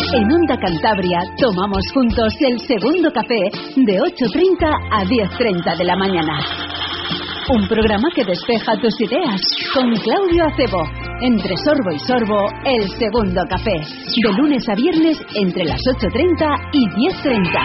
En Onda Cantabria tomamos juntos el segundo café de 8:30 a 10:30 de la mañana. Un programa que despeja tus ideas con Claudio Acebo. Entre sorbo y sorbo, el segundo café. De lunes a viernes entre las 8:30 y 10:30.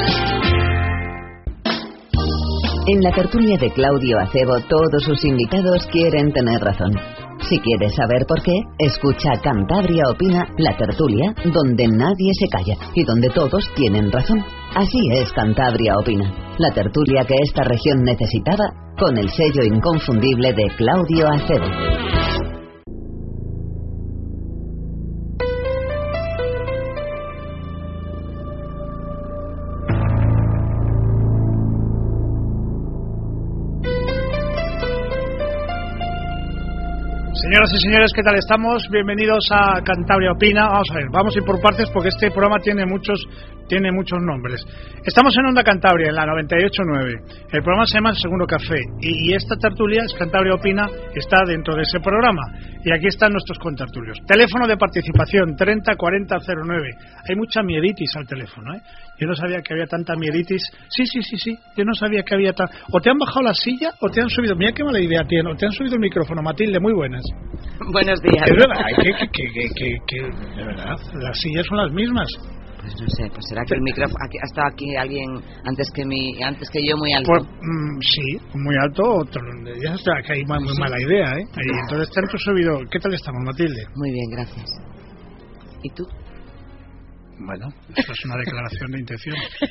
En la tertulia de Claudio Acebo, todos sus invitados quieren tener razón. Si quieres saber por qué, escucha Cantabria Opina, la tertulia, donde nadie se calla y donde todos tienen razón. Así es Cantabria Opina, la tertulia que esta región necesitaba, con el sello inconfundible de Claudio Acebo. Señoras y señores, ¿qué tal estamos? Bienvenidos a Cantabria Opina. Vamos a ver, vamos a ir por partes porque este programa tiene muchos nombres. Estamos en Onda Cantabria, en la 98.9. El programa se llama El Segundo Café y esta tertulia, es Cantabria Opina, está dentro de ese programa. Y aquí están nuestros contertulios. Teléfono de participación 30 40 09. Hay mucha mieditis al teléfono, ¿eh? Yo no sabía que había tanta mieditis. Sí. Yo no sabía que había tan... O te han bajado la silla o te han subido... Mira qué mala idea tiene. O te han subido el micrófono. Matilde, muy buenas. Buenos días. Es verdad, de verdad, las sillas son las mismas. Pues no sé, pues será que el micrófono... Ha estado aquí alguien antes que yo muy alto. Pues, sí, muy alto. Ya está, que hay muy mala idea, ¿eh? Y entonces te han subido... ¿Qué tal estamos, Matilde? Muy bien, gracias. ¿Y tú? Bueno, esto es una declaración de intención.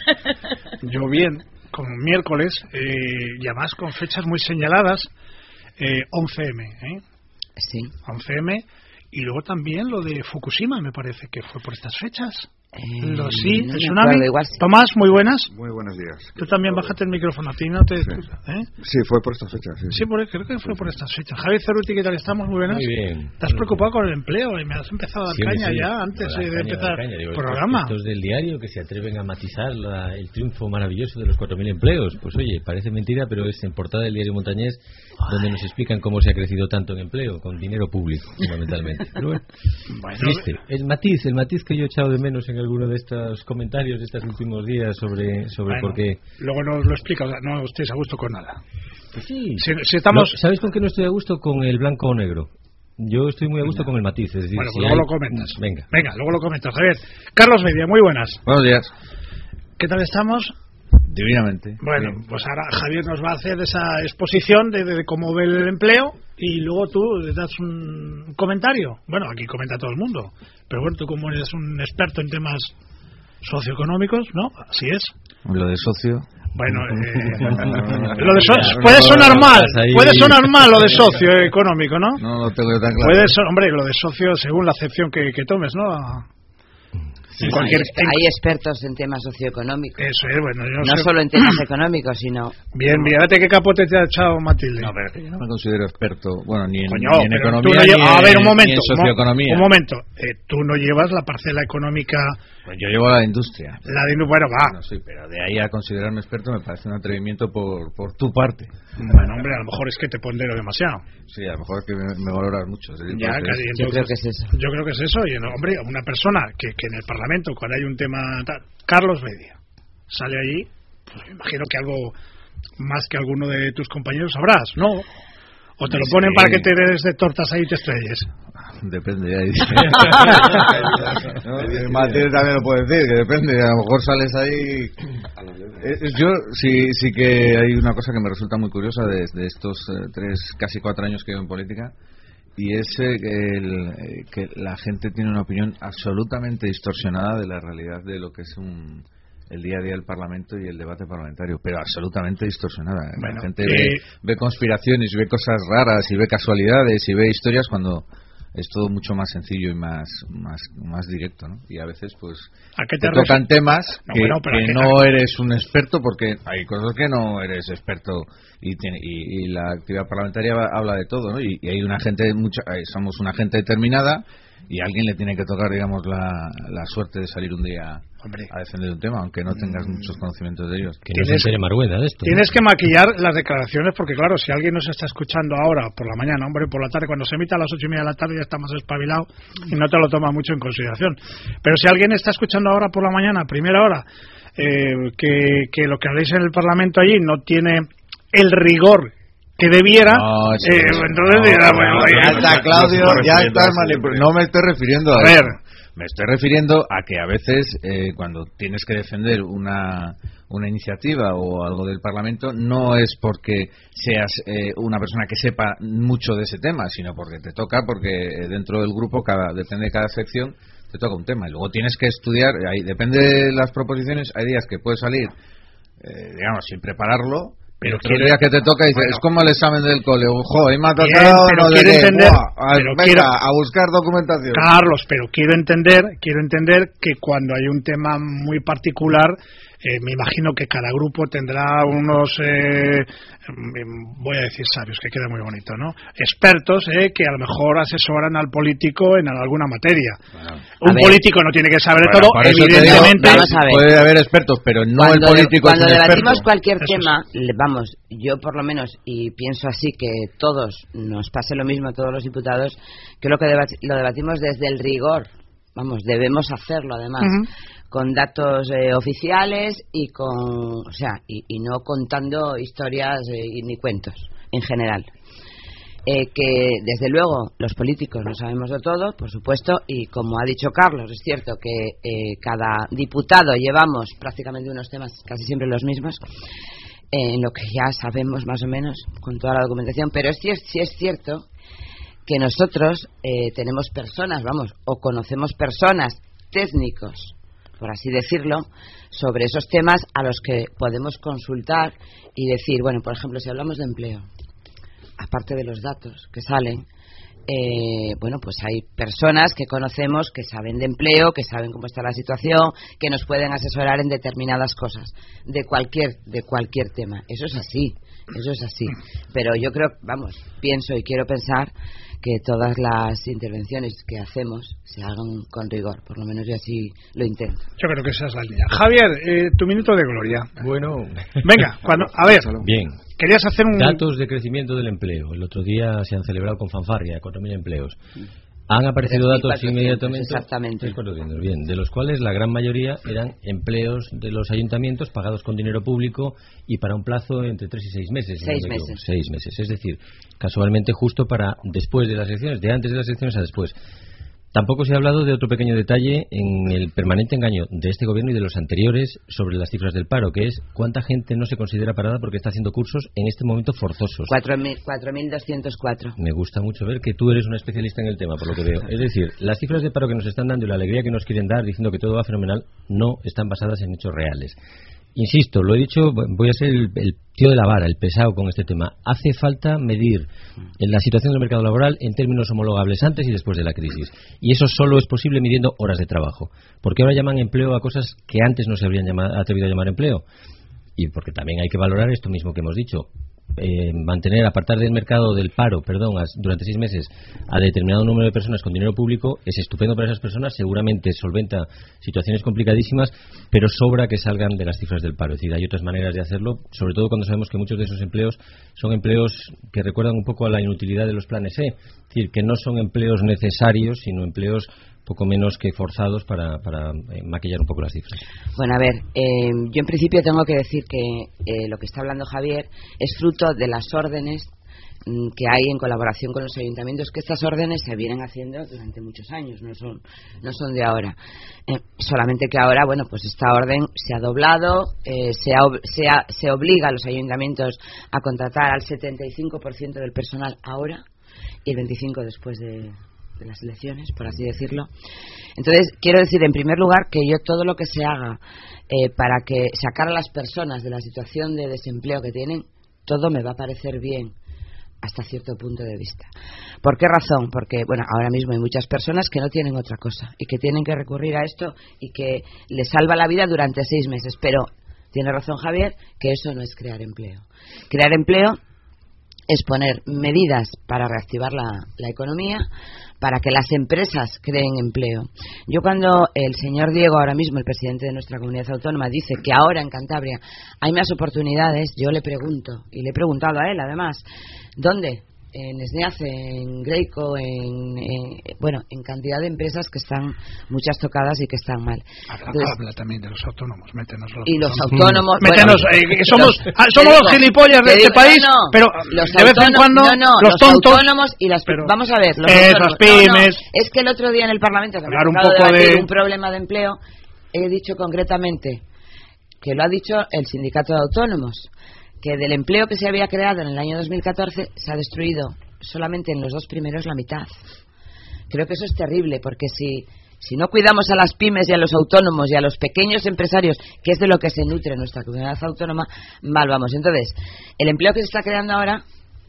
Yo bien, como miércoles, y además con fechas muy señaladas, 11M, ¿eh? Sí. 11M, y luego también lo de Fukushima, me parece que fue por estas fechas. No el tsunami. Igual sí. Tomás, muy buenas. Muy buenos días. Tú también bájate el micrófono, a ti no te... Sí, sí, fue por estas fechas. Sí, creo que fue por estas fechas. Javier Cerruti, ¿qué tal estamos? Muy buenas. Muy bien. ¿Te has preocupado con el empleo? Y me has empezado a dar caña ya antes de empezar el programa. Estos del diario que se atreven a matizar el triunfo maravilloso de los 4.000 empleos. Pues oye, parece mentira, pero es en portada del diario Montañés donde nos explican cómo se ha crecido tanto en empleo, con dinero público, fundamentalmente. Pero bueno, triste. El matiz que yo he echado de menos en alguno de estos comentarios de estos últimos días sobre por qué. Luego nos lo explica, no estéis a gusto con nada. Pues sí. Si estamos... ¿Sabes con qué no estoy a gusto? Con el blanco o negro. Yo estoy muy a gusto con el matiz. Es decir, bueno, pues luego lo comentas. Venga, luego lo comentas. Javier. Carlos Media, muy buenas. Buenos días. ¿Qué tal estamos? Divinamente. Bueno, pues ahora Javier nos va a hacer esa exposición de cómo ve el empleo y luego tú le das un comentario. Bueno, aquí comenta todo el mundo, pero bueno, tú como eres un experto en temas socioeconómicos, ¿no? Así es. Lo de socio. Bueno, lo de puede sonar mal lo de socioeconómico, ¿no? No lo tengo tan claro. Hombre, lo de socio según la acepción que tomes, ¿no? Sí, hay expertos en temas socioeconómicos. Eso es, bueno, yo no solo en temas económicos, sino... Bien, fíjate qué capote te ha echado Matilde. No, pero yo no me considero experto, bueno, ni en no economía, ni en socioeconomía. Un momento, tú no llevas la parcela económica... Pues yo llevo la de industria. Bueno, va. No, sí, pero de ahí a considerarme experto me parece un atrevimiento por tu parte. Bueno, hombre, a lo mejor es que te pondero demasiado. Sí, a lo mejor es que me valoras mucho. Ya, entonces, yo creo que es eso. Yo creo que es eso. Y, hombre, una persona que en el Parlamento, cuando hay un tema tal, Carlos Media, sale allí, pues me imagino que algo más que alguno de tus compañeros sabrás, ¿no? ¿O te lo ponen para que te des de tortas ahí y te estrelles? Depende, ya dice. Matilde también lo puede decir, que depende, a lo mejor sales ahí... Yo sí que hay una cosa que me resulta muy curiosa de estos casi 4 años que llevo en política, y es que la gente tiene una opinión absolutamente distorsionada de la realidad de lo que es el día a día del Parlamento y el debate parlamentario, pero absolutamente distorsionada. Bueno, la gente ve conspiraciones, ve cosas raras y ve casualidades y ve historias cuando es todo mucho más sencillo y más directo, ¿no? Y a veces pues te tocan temas que no eres un experto, porque hay cosas que no eres experto y la actividad parlamentaria habla de todo, ¿no? Y hay una gente, somos una gente determinada y a alguien le tiene que tocar, digamos, la suerte de salir un día a defender un tema, aunque no tengas muchos conocimientos de ellos. Que no se entere Marueda de esto. Tienes que maquillar las declaraciones, porque claro, si alguien nos está escuchando ahora por la mañana, hombre, por la tarde, cuando se emita a las 8:30 de la tarde ya está más espabilado y no te lo toma mucho en consideración. Pero si alguien está escuchando ahora por la mañana, primera hora, que lo que haréis en el Parlamento allí no tiene el rigor que debiera, entonces dirá, bueno, ya está, Claudio, ya estás manipulando. No me estoy refiriendo a ver. Me estoy refiriendo a que a veces cuando tienes que defender una iniciativa o algo del Parlamento, no es porque seas una persona que sepa mucho de ese tema, sino porque te toca, porque dentro del grupo, depende de cada sección, te toca un tema. Y luego tienes que estudiar, ahí depende de las proposiciones, hay días que puedes salir, digamos, sin prepararlo, pero otro día que te toca y dices, es como el examen del cole, ojo, me ha tocado, no quiero entender, a buscar documentación. Carlos, pero quiero entender que cuando hay un tema muy particular, me imagino que cada grupo tendrá unos, voy a decir sabios, que queda muy bonito, ¿no? Expertos que a lo mejor asesoran al político en alguna materia. Bueno, un político no tiene que saber todo, evidentemente. Puede haber expertos, pero no el político. Cuando debatimos cualquier tema, vamos, yo por lo menos, y pienso así que todos nos pase lo mismo a todos los diputados, que lo debatimos desde el rigor. Vamos, debemos hacerlo además. Con datos oficiales y y no contando historias ni cuentos en general. Que desde luego los políticos no sabemos de todo, por supuesto, y como ha dicho Carlos, es cierto que cada diputado llevamos prácticamente unos temas casi siempre los mismos, en lo que ya sabemos más o menos con toda la documentación, pero sí es cierto que nosotros tenemos personas, o conocemos personas, técnicos, por así decirlo, sobre esos temas a los que podemos consultar y decir, bueno, por ejemplo, si hablamos de empleo, aparte de los datos que salen, pues hay personas que conocemos que saben de empleo, que saben cómo está la situación, que nos pueden asesorar en determinadas cosas, de cualquier tema. Eso es así. Pero yo creo, pienso y quiero pensar que todas las intervenciones que hacemos se hagan con rigor, por lo menos yo así lo intento. Yo creo que esa es la línea. Javier, tu minuto de gloria. Bueno. Venga, a ver. Bien. Querías hacer datos de crecimiento del empleo. El otro día se han celebrado con fanfarria 4.000 empleos. Han aparecido datos inmediatamente. Exactamente. 400, bien, de los cuales la gran mayoría eran empleos de los ayuntamientos pagados con dinero público y para un plazo entre 3 y 6 meses. 6 meses. 6 meses, es decir, casualmente justo para después de las elecciones, de antes de las elecciones a después. Tampoco se ha hablado de otro pequeño detalle en el permanente engaño de este gobierno y de los anteriores sobre las cifras del paro, que es cuánta gente no se considera parada porque está haciendo cursos en este momento forzosos. 4.204. Me gusta mucho ver que tú eres una especialista en el tema, por lo que veo. Es decir, las cifras de paro que nos están dando y la alegría que nos quieren dar diciendo que todo va fenomenal no están basadas en hechos reales. Insisto, lo he dicho, voy a ser el tío de la vara, el pesado con este tema. Hace falta medir la situación del mercado laboral en términos homologables antes y después de la crisis. Y eso solo es posible midiendo horas de trabajo. Porque ahora llaman empleo a cosas que antes no se habrían atrevido a llamar empleo. Y porque también hay que valorar esto mismo que hemos dicho. Apartar del mercado del paro, durante 6 meses a determinado número de personas con dinero público es estupendo para esas personas, seguramente solventa situaciones complicadísimas, pero sobra que salgan de las cifras del paro. Es decir, hay otras maneras de hacerlo, sobre todo cuando sabemos que muchos de esos empleos son empleos que recuerdan un poco a la inutilidad de los planes E, es decir, que no son empleos necesarios, sino empleos poco menos que forzados para maquillar un poco las cifras. Bueno, a ver, yo en principio tengo que decir que lo que está hablando Javier es fruto de las órdenes que hay en colaboración con los ayuntamientos, que estas órdenes se vienen haciendo durante muchos años, no son de ahora. Solamente que ahora, pues esta orden se ha doblado, se obliga a los ayuntamientos a contratar al 75% del personal ahora y el 25% después de las elecciones, por así decirlo. Entonces, quiero decir, en primer lugar, que yo todo lo que se haga para que sacar a las personas de la situación de desempleo que tienen, todo me va a parecer bien hasta cierto punto de vista. ¿Por qué razón? Porque, ahora mismo hay muchas personas que no tienen otra cosa y que tienen que recurrir a esto y que les salva la vida durante 6 meses. Pero tiene razón Javier, que eso no es crear empleo. Crear empleo es poner medidas para reactivar la economía, para que las empresas creen empleo. Yo cuando el señor Diego, ahora mismo el presidente de nuestra comunidad autónoma, dice que ahora en Cantabria hay más oportunidades, yo le pregunto, y le he preguntado a él además, ¿dónde? En SNEAF, en Greico, en cantidad de empresas que están muchas tocadas y que están mal. Habla también de los autónomos, métenos y los autónomos, métenos, somos los gilipollas de este país, pero de vez en cuando los tontos, autónomos y las vamos a ver, las pymes. Es que el otro día en el Parlamento que un problema de empleo, he dicho concretamente que lo ha dicho el sindicato de autónomos, que del empleo que se había creado en el año 2014 se ha destruido solamente en los 2 primeros la mitad. Creo que eso es terrible, porque si no cuidamos a las pymes y a los autónomos y a los pequeños empresarios, que es de lo que se nutre nuestra comunidad autónoma, mal vamos. Entonces, el empleo que se está creando ahora,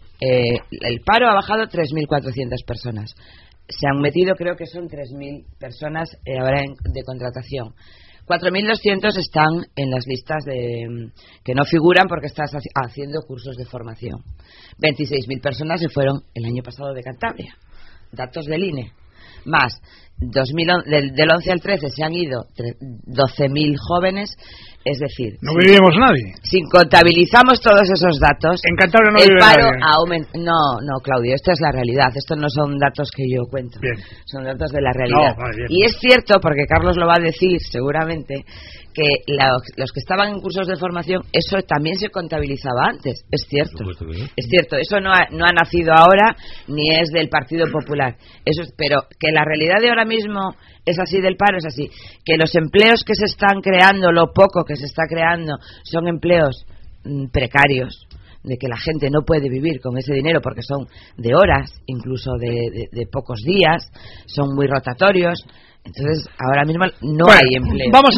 el paro ha bajado 3.400 personas. Se han metido, creo que son 3.000 personas ahora de contratación. 4.200 están en las listas que no figuran porque estás haciendo cursos de formación. 26.000 personas se fueron el año pasado de Cantabria. Datos del INE. Más, del 11 al 13 se han ido 12.000 jóvenes, es decir... No vivimos nadie. Si contabilizamos todos esos datos... En Cantabria no el vive paro nadie. aumenta. No, Claudio, esto es la realidad. Estos no son datos que yo cuento. Bien. Son datos de la realidad. No, vale, bien. Y es cierto, porque Carlos lo va a decir seguramente, que los que estaban en cursos de formación, eso también se contabilizaba antes. Es cierto. Es cierto. Eso no ha nacido ahora, ni es del Partido Popular. Pero que la realidad de ahora mismo es así del paro, es así. Que los empleos que se están creando, lo poco que se está creando, son empleos precarios, de que la gente no puede vivir con ese dinero porque son de horas, incluso de pocos días, son muy rotatorios. Entonces, ahora mismo hay empleo. Vamos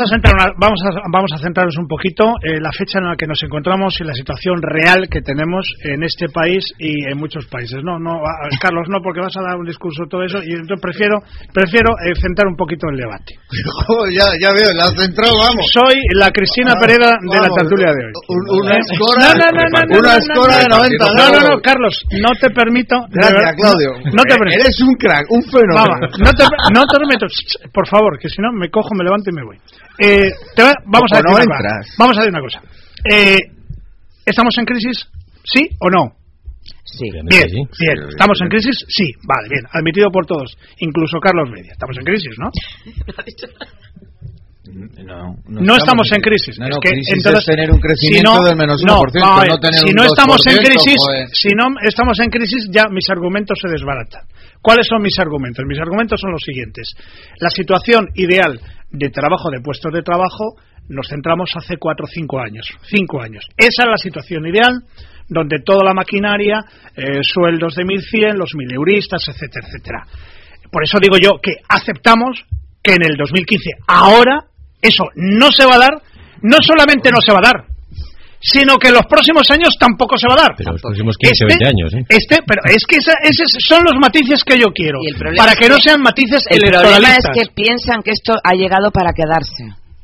a centrarnos un poquito en la fecha en la que nos encontramos y la situación real que tenemos en este país y en muchos países. No, Carlos, no, porque vas a dar un discurso todo eso, y entonces prefiero centrar un poquito el debate. ya veo, la has centrado, vamos. Soy la Cristina Pereda de la tertulia de hoy. Una escora de 90. No, Carlos, no te permito. Gracias, Claudio. No te permito. Eres un crack, un fenómeno. No te permito. Por favor, que si no me cojo, me levanto y me voy. Vamos a decir una cosa. ¿Estamos en crisis? ¿Sí o no? Sí. Bien. ¿Estamos en crisis? Sí. Vale, bien. Admitido por todos, incluso Carlos Media. Estamos en crisis, ¿no? No estamos en crisis. No, crisis entonces, es tener un crecimiento del menos 1%, no tener si un no 2%, estamos en crisis, joder. Si no estamos en crisis, ya mis argumentos se desbaratan. ¿Cuáles son mis argumentos? Mis argumentos son los siguientes. La situación ideal de trabajo, de puestos de trabajo, nos centramos hace 4 o 5 años. 5 años. Esa es la situación ideal, donde toda la maquinaria, sueldos de 1.100, los 1.000euristas, etcétera, etcétera. Por eso digo yo que aceptamos que en el 2015, ahora, eso no se va a dar. No solamente no se va a dar, sino que en los próximos años tampoco se va a dar. Pero los próximos 15 o 20 años, pero es que esos son los matices que yo quiero, para que no sean matices electoralistas. El problema es que piensan que esto ha llegado para quedarse.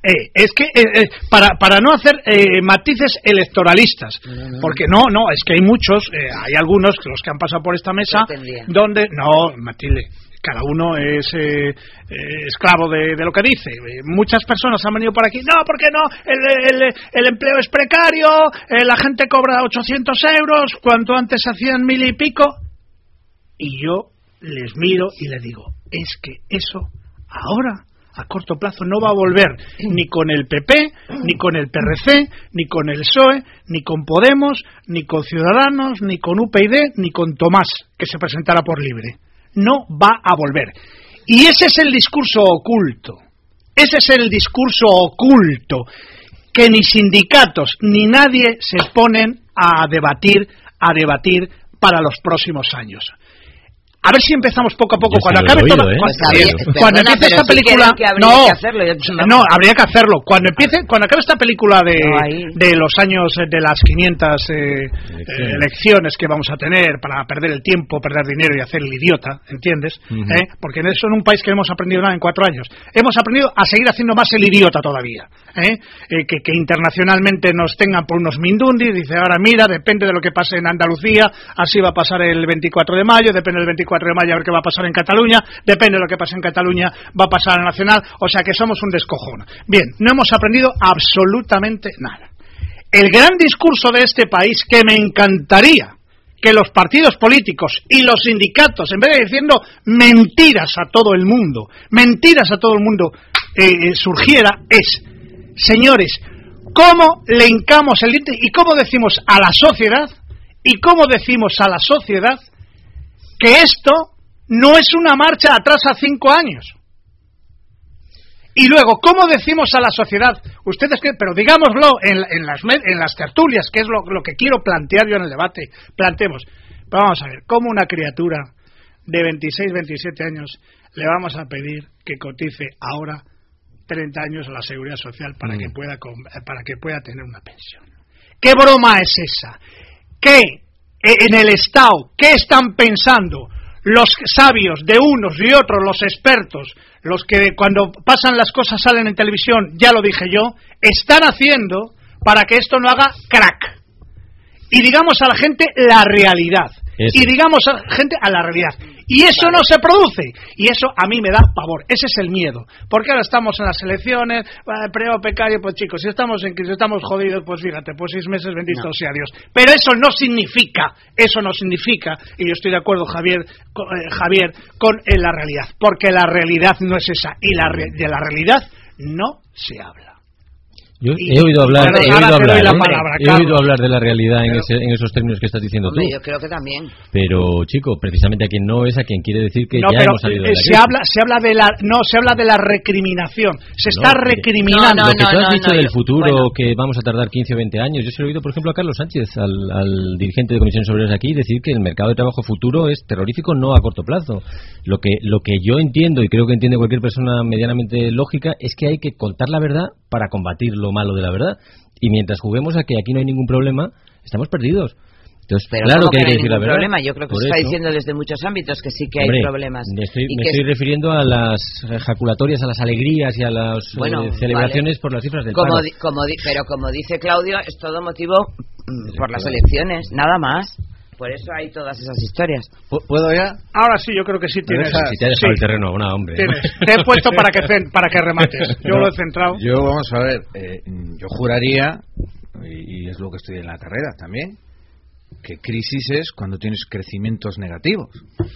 Para no hacer matices electoralistas, porque es que hay muchos, hay algunos, los que han pasado por esta mesa, donde, Matilde, cada uno es esclavo de lo que dice. Muchas personas han venido por aquí. No, ¿por qué no? El empleo es precario, la gente cobra 800 euros, cuanto antes hacían 1.000 y pico. Y yo les miro y les digo, es que eso ahora, a corto plazo, no va a volver ni con el PP, ni con el PRC, ni con el PSOE, ni con Podemos, ni con Ciudadanos, ni con UPyD, ni con Tomás, que se presentara por Libre. No va a volver. Y ese es el discurso oculto. Ese es el discurso oculto que ni sindicatos ni nadie se ponen a debatir para los próximos años. A ver si empezamos poco a poco. Yo cuando sí acabe oído, toda, cuando empiece esta película, no, habría que hacerlo. Cuando acabe esta película de los años de las 500 elecciones que vamos a tener para perder el tiempo, perder dinero y hacer el idiota, ¿entiendes? Porque en eso, en un país que no hemos aprendido nada en 4 años, hemos aprendido a seguir haciendo más el idiota todavía. Que internacionalmente nos tengan por unos mindundis. Dice, ahora mira, depende de lo que pase en Andalucía, así va a pasar el 24 de mayo, depende del 24 de mayo a ver qué va a pasar en Cataluña, depende de lo que pase en Cataluña va a pasar en Nacional, o sea que somos un descojón. Bien, no hemos aprendido absolutamente nada. El gran discurso de este país, que me encantaría que los partidos políticos y los sindicatos, en vez de diciendo mentiras a todo el mundo, surgiera, es, señores, ¿cómo le hincamos el diente y cómo decimos a la sociedad que esto no es una marcha atrás a 5 años? Y luego, ¿cómo decimos a la sociedad? Ustedes que, pero digámoslo en las tertulias, que es lo que quiero plantear yo en el debate, planteemos. Pero vamos a ver, ¿cómo una criatura de 26, 27 años le vamos a pedir que cotice ahora 30 años a la Seguridad Social para que pueda tener una pensión? ¿Qué broma es esa? ¿Qué en el Estado, qué están pensando los sabios de unos y otros, los expertos, los que cuando pasan las cosas salen en televisión, ya lo dije yo, están haciendo para que esto no haga crack? Y digamos a la gente la realidad. Y digamos a la gente a la realidad. Y eso no se produce. Y eso a mí me da pavor. Ese es el miedo. Porque ahora estamos en las elecciones, preo pecario, pues chicos, si estamos en crisis, estamos jodidos, pues fíjate, pues 6 meses, bendito sea Dios. Pero eso no significa, y yo estoy de acuerdo, Javier, con la realidad. Porque la realidad no es esa. Y de la realidad no se habla. Yo he oído hablar de la realidad en esos términos que estás diciendo tú. Yo creo que también. Pero, chico, precisamente a quien no es a quien quiere decir que hemos salido de la crisis. Se habla de la recriminación. Se está recriminando. Lo que tú has dicho del futuro, que vamos a tardar 15 o 20 años. Yo se lo he oído, por ejemplo, a Carlos Sánchez, al dirigente de Comisiones Obreras aquí, decir que el mercado de trabajo futuro es terrorífico, no a corto plazo. Lo que yo entiendo, y creo que entiende cualquier persona medianamente lógica, es que hay que contar la verdad para combatir lo malo de la verdad. Y mientras juguemos a que aquí no hay ningún problema, estamos perdidos. Entonces, pero claro que hay que decir la verdad. Problema. Yo creo que se está diciendo desde muchos ámbitos que sí que hay problemas. Me estoy refiriendo a las ejaculatorias, a las alegrías y a las celebraciones por las cifras del paro. Pero como dice Claudio, es todo motivo por las elecciones, nada más. Por eso hay todas esas historias. ¿Puedo ya? Ahora sí, yo creo que sí tienes. Si te ha dejado el terreno, hombre. Tienes. Te he puesto para que remates. Yo lo he centrado. Yo, vamos a ver, yo juraría, y es lo que estoy en la carrera también, que crisis es cuando tienes crecimientos negativos.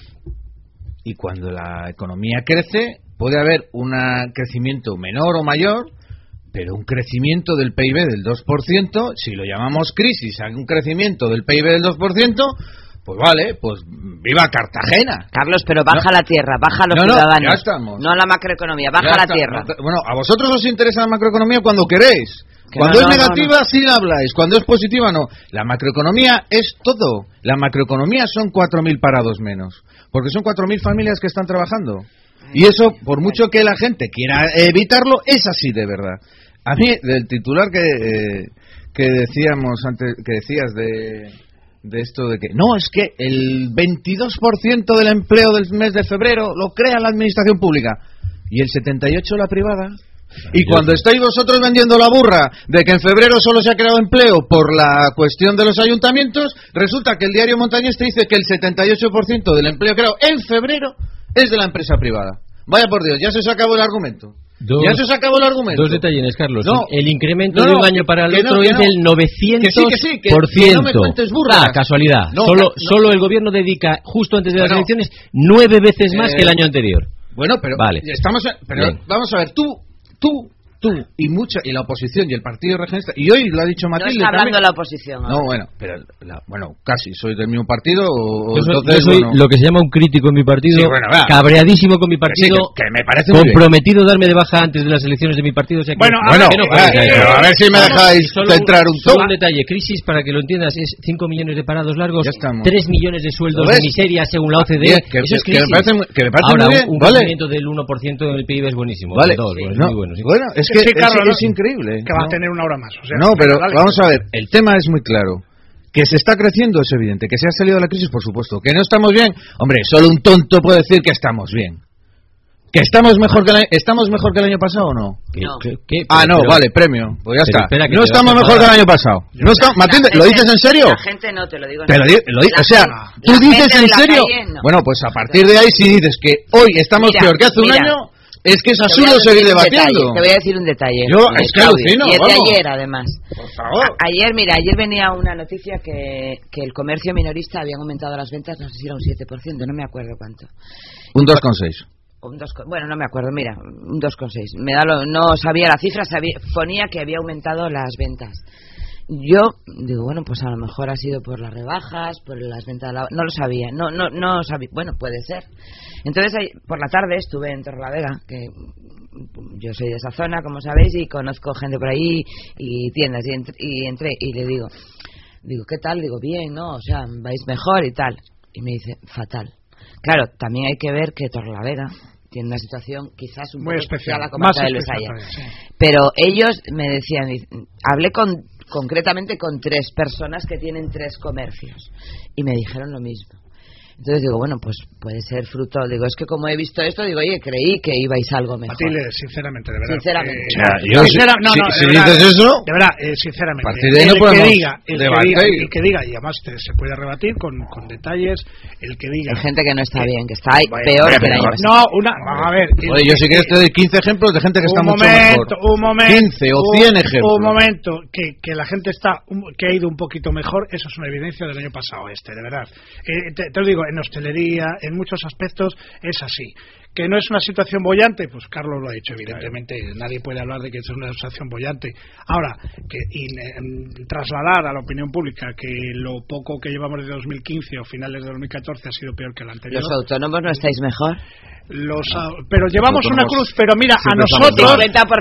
Y cuando la economía crece, puede haber un crecimiento menor o mayor, pero un crecimiento del PIB del 2%, si lo llamamos crisis, un crecimiento del PIB del 2%, pues vale, pues viva Cartagena. Carlos, pero baja la tierra, baja los ciudadanos. Ya estamos. No la macroeconomía, baja la tierra. Bueno, a vosotros os interesa la macroeconomía cuando queréis. Cuando es negativa sí la habláis, cuando es positiva no. La macroeconomía es todo. La macroeconomía son 4.000 parados menos, porque son 4.000 familias que están trabajando. Y eso, por mucho que la gente quiera evitarlo, es así de verdad. A mí, del titular que decíamos antes, que decías de esto de que no, es que el 22% del empleo del mes de febrero lo crea la administración pública y el 78% la privada. Y cuando estáis vosotros vendiendo la burra de que en febrero solo se ha creado empleo por la cuestión de los ayuntamientos, resulta que el diario Montañés te dice que el 78% del empleo creado en febrero es de la empresa privada. Vaya por Dios, ya se os acabó el argumento. Ya se os acabó el argumento. Dos detalles, Carlos. No, el incremento de un año para el otro es del 900%. Que no me cuentes burras. Casualidad. Solo el gobierno dedica, justo antes de las elecciones, 9 veces más que el año anterior. Bueno, pero vale. Vamos a ver, tú tú y la oposición y el partido regionalista, y hoy lo ha dicho Matilde. No está hablando también. la oposición. No, bueno, pero casi soy del mismo partido. Yo Entonces, soy lo que se llama un crítico en mi partido, sí, cabreadísimo con mi partido, que me parece comprometido a darme de baja antes de las elecciones de mi partido. O sea que a ver si me dejáis centrar solo un detalle. Crisis, para que lo entiendas, es 5 millones de parados largos, 3 millones de sueldos de miseria según la OCDE. Eso es crisis. Que me parece ahora, muy bien, un crecimiento del 1% del PIB es buenísimo. Vale. Muy bueno. Sí. Bueno, es que Carlos, es increíble. Que va a tener una hora más. O sea, no, pero vamos a ver, el tema es muy claro. Que se está creciendo es evidente, que se ha salido de la crisis, por supuesto. Que no estamos bien, hombre, solo un tonto puede decir que estamos bien. ¿Que estamos mejor que el año pasado o no? No. Vale, premio. Pues ya está. No estamos mejor que el año pasado. No estamos, Matilde, ¿lo dices en serio? La gente no, te lo digo en serio. O sea, ¿tú dices en serio? No. Bueno, pues a partir de ahí, si dices que hoy estamos peor que hace un año, es que es absurdo seguir debatiendo. Te voy a decir un detalle. Yo es que alucino. Y es de ayer, además. Por favor. Ayer venía una noticia que el comercio minorista había aumentado las ventas, no sé si era un 7%, no me acuerdo cuánto. Un 2,6. Bueno, no me acuerdo, mira, un 2,6. No sabía la cifra, ponía que había aumentado las ventas. Yo digo, bueno, pues a lo mejor ha sido por las rebajas, por las ventas de no lo sabía, no sabía, bueno, puede ser. Entonces, por la tarde estuve en Torrelavega, que yo soy de esa zona, como sabéis, y conozco gente por ahí y tiendas, y entré y le digo, ¿qué tal? Digo, bien, ¿no? O sea, vais mejor y tal. Y me dice, fatal. Claro, también hay que ver que Torrelavega tiene una situación quizás un muy poco especial, la comarca de Besaya. Sí. Pero ellos me decían, hablé concretamente con 3 personas que tienen 3 comercios y me dijeron lo mismo. Entonces digo, bueno, pues puede ser fruto. Digo, es que como he visto esto, digo, oye, creí que ibais algo mejor. Matilde, sinceramente, de verdad. Sinceramente. Si dices eso, de verdad, sinceramente. Partir de ahí no podemos el que diga, y además se puede rebatir con detalles, el que diga. Hay gente que no está bien, que está peor que el año pasado. A ver. Oye, yo si quieres te doy 15 ejemplos de gente que está mucho mejor. 15 o 100 ejemplos. Un momento, que la gente que ha ido un poquito mejor, eso es una evidencia del año pasado de verdad. Te lo digo, en hostelería, en muchos aspectos es así. Que no es una situación boyante, pues Carlos lo ha dicho, evidentemente, nadie puede hablar de que es una situación boyante. Ahora, trasladar a la opinión pública que lo poco que llevamos de 2015 o finales de 2014 ha sido peor que el anterior. ¿Los autónomos no estáis mejor? Pero llevamos una cruz, pero mira, a nosotros,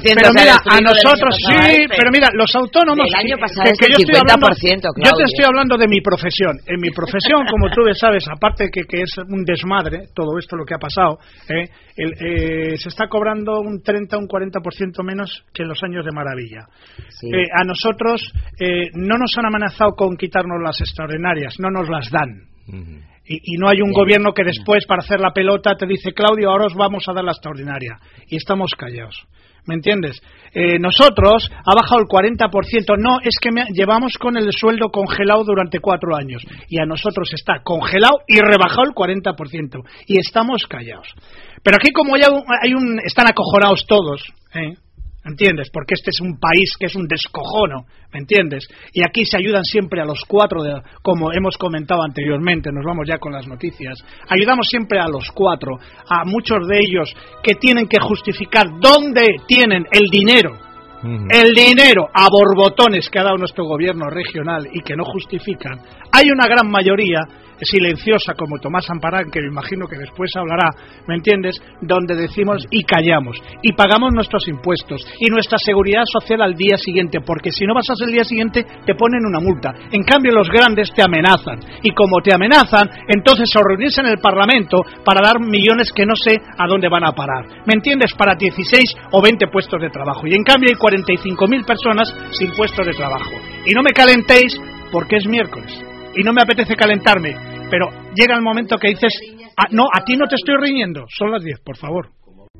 pero mira, los autónomos, el año pasado es el 50%, yo te estoy hablando de mi profesión. En mi profesión, como tú sabes, aparte que es un desmadre todo esto lo que ha pasado, se está cobrando un 30, un 40% menos que en los años de maravilla. Sí. A nosotros no nos han amenazado con quitarnos las extraordinarias, no nos las dan. Uh-huh. Y no hay un gobierno que después, para hacer la pelota, te dice, Claudio, ahora os vamos a dar la extraordinaria. Y estamos callados. ¿Me entiendes? Nosotros ha bajado el 40%. No, es que llevamos con el sueldo congelado durante 4 años. Y a nosotros está congelado y rebajado el 40%. Y estamos callados. Pero aquí como están acojonados todos, ¿entiendes? Porque este es un país que es un descojono, ¿me entiendes? Y aquí se ayudan siempre a los 4, como hemos comentado anteriormente, nos vamos ya con las noticias, ayudamos siempre a los 4, a muchos de ellos que tienen que justificar dónde tienen el dinero, el dinero a borbotones que ha dado nuestro gobierno regional y que no justifican. Hay una gran mayoría silenciosa como Tomás Amparán, que me imagino que después hablará, ¿me entiendes?, donde decimos y callamos y pagamos nuestros impuestos y nuestra seguridad social al día siguiente, porque si no pasas el día siguiente te ponen una multa. En cambio los grandes te amenazan, y como te amenazan, entonces se reunirse en el Parlamento para dar millones que no sé a dónde van a parar, ¿me entiendes?, para 16 o 20 puestos de trabajo, y en cambio hay 45.000 personas sin puestos de trabajo. Y no me calentéis porque es miércoles y no me apetece calentarme, pero llega el momento que dices, no, a ti no te estoy riñendo, son las 10, por favor.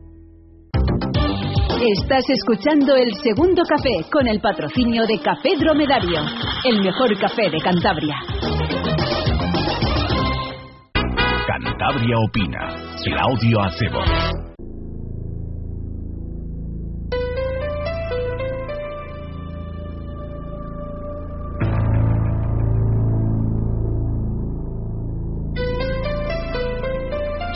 Estás escuchando El Segundo Café con el patrocinio de Café Dromedario, el mejor café de Cantabria. Cantabria opina. Claudio Acebo.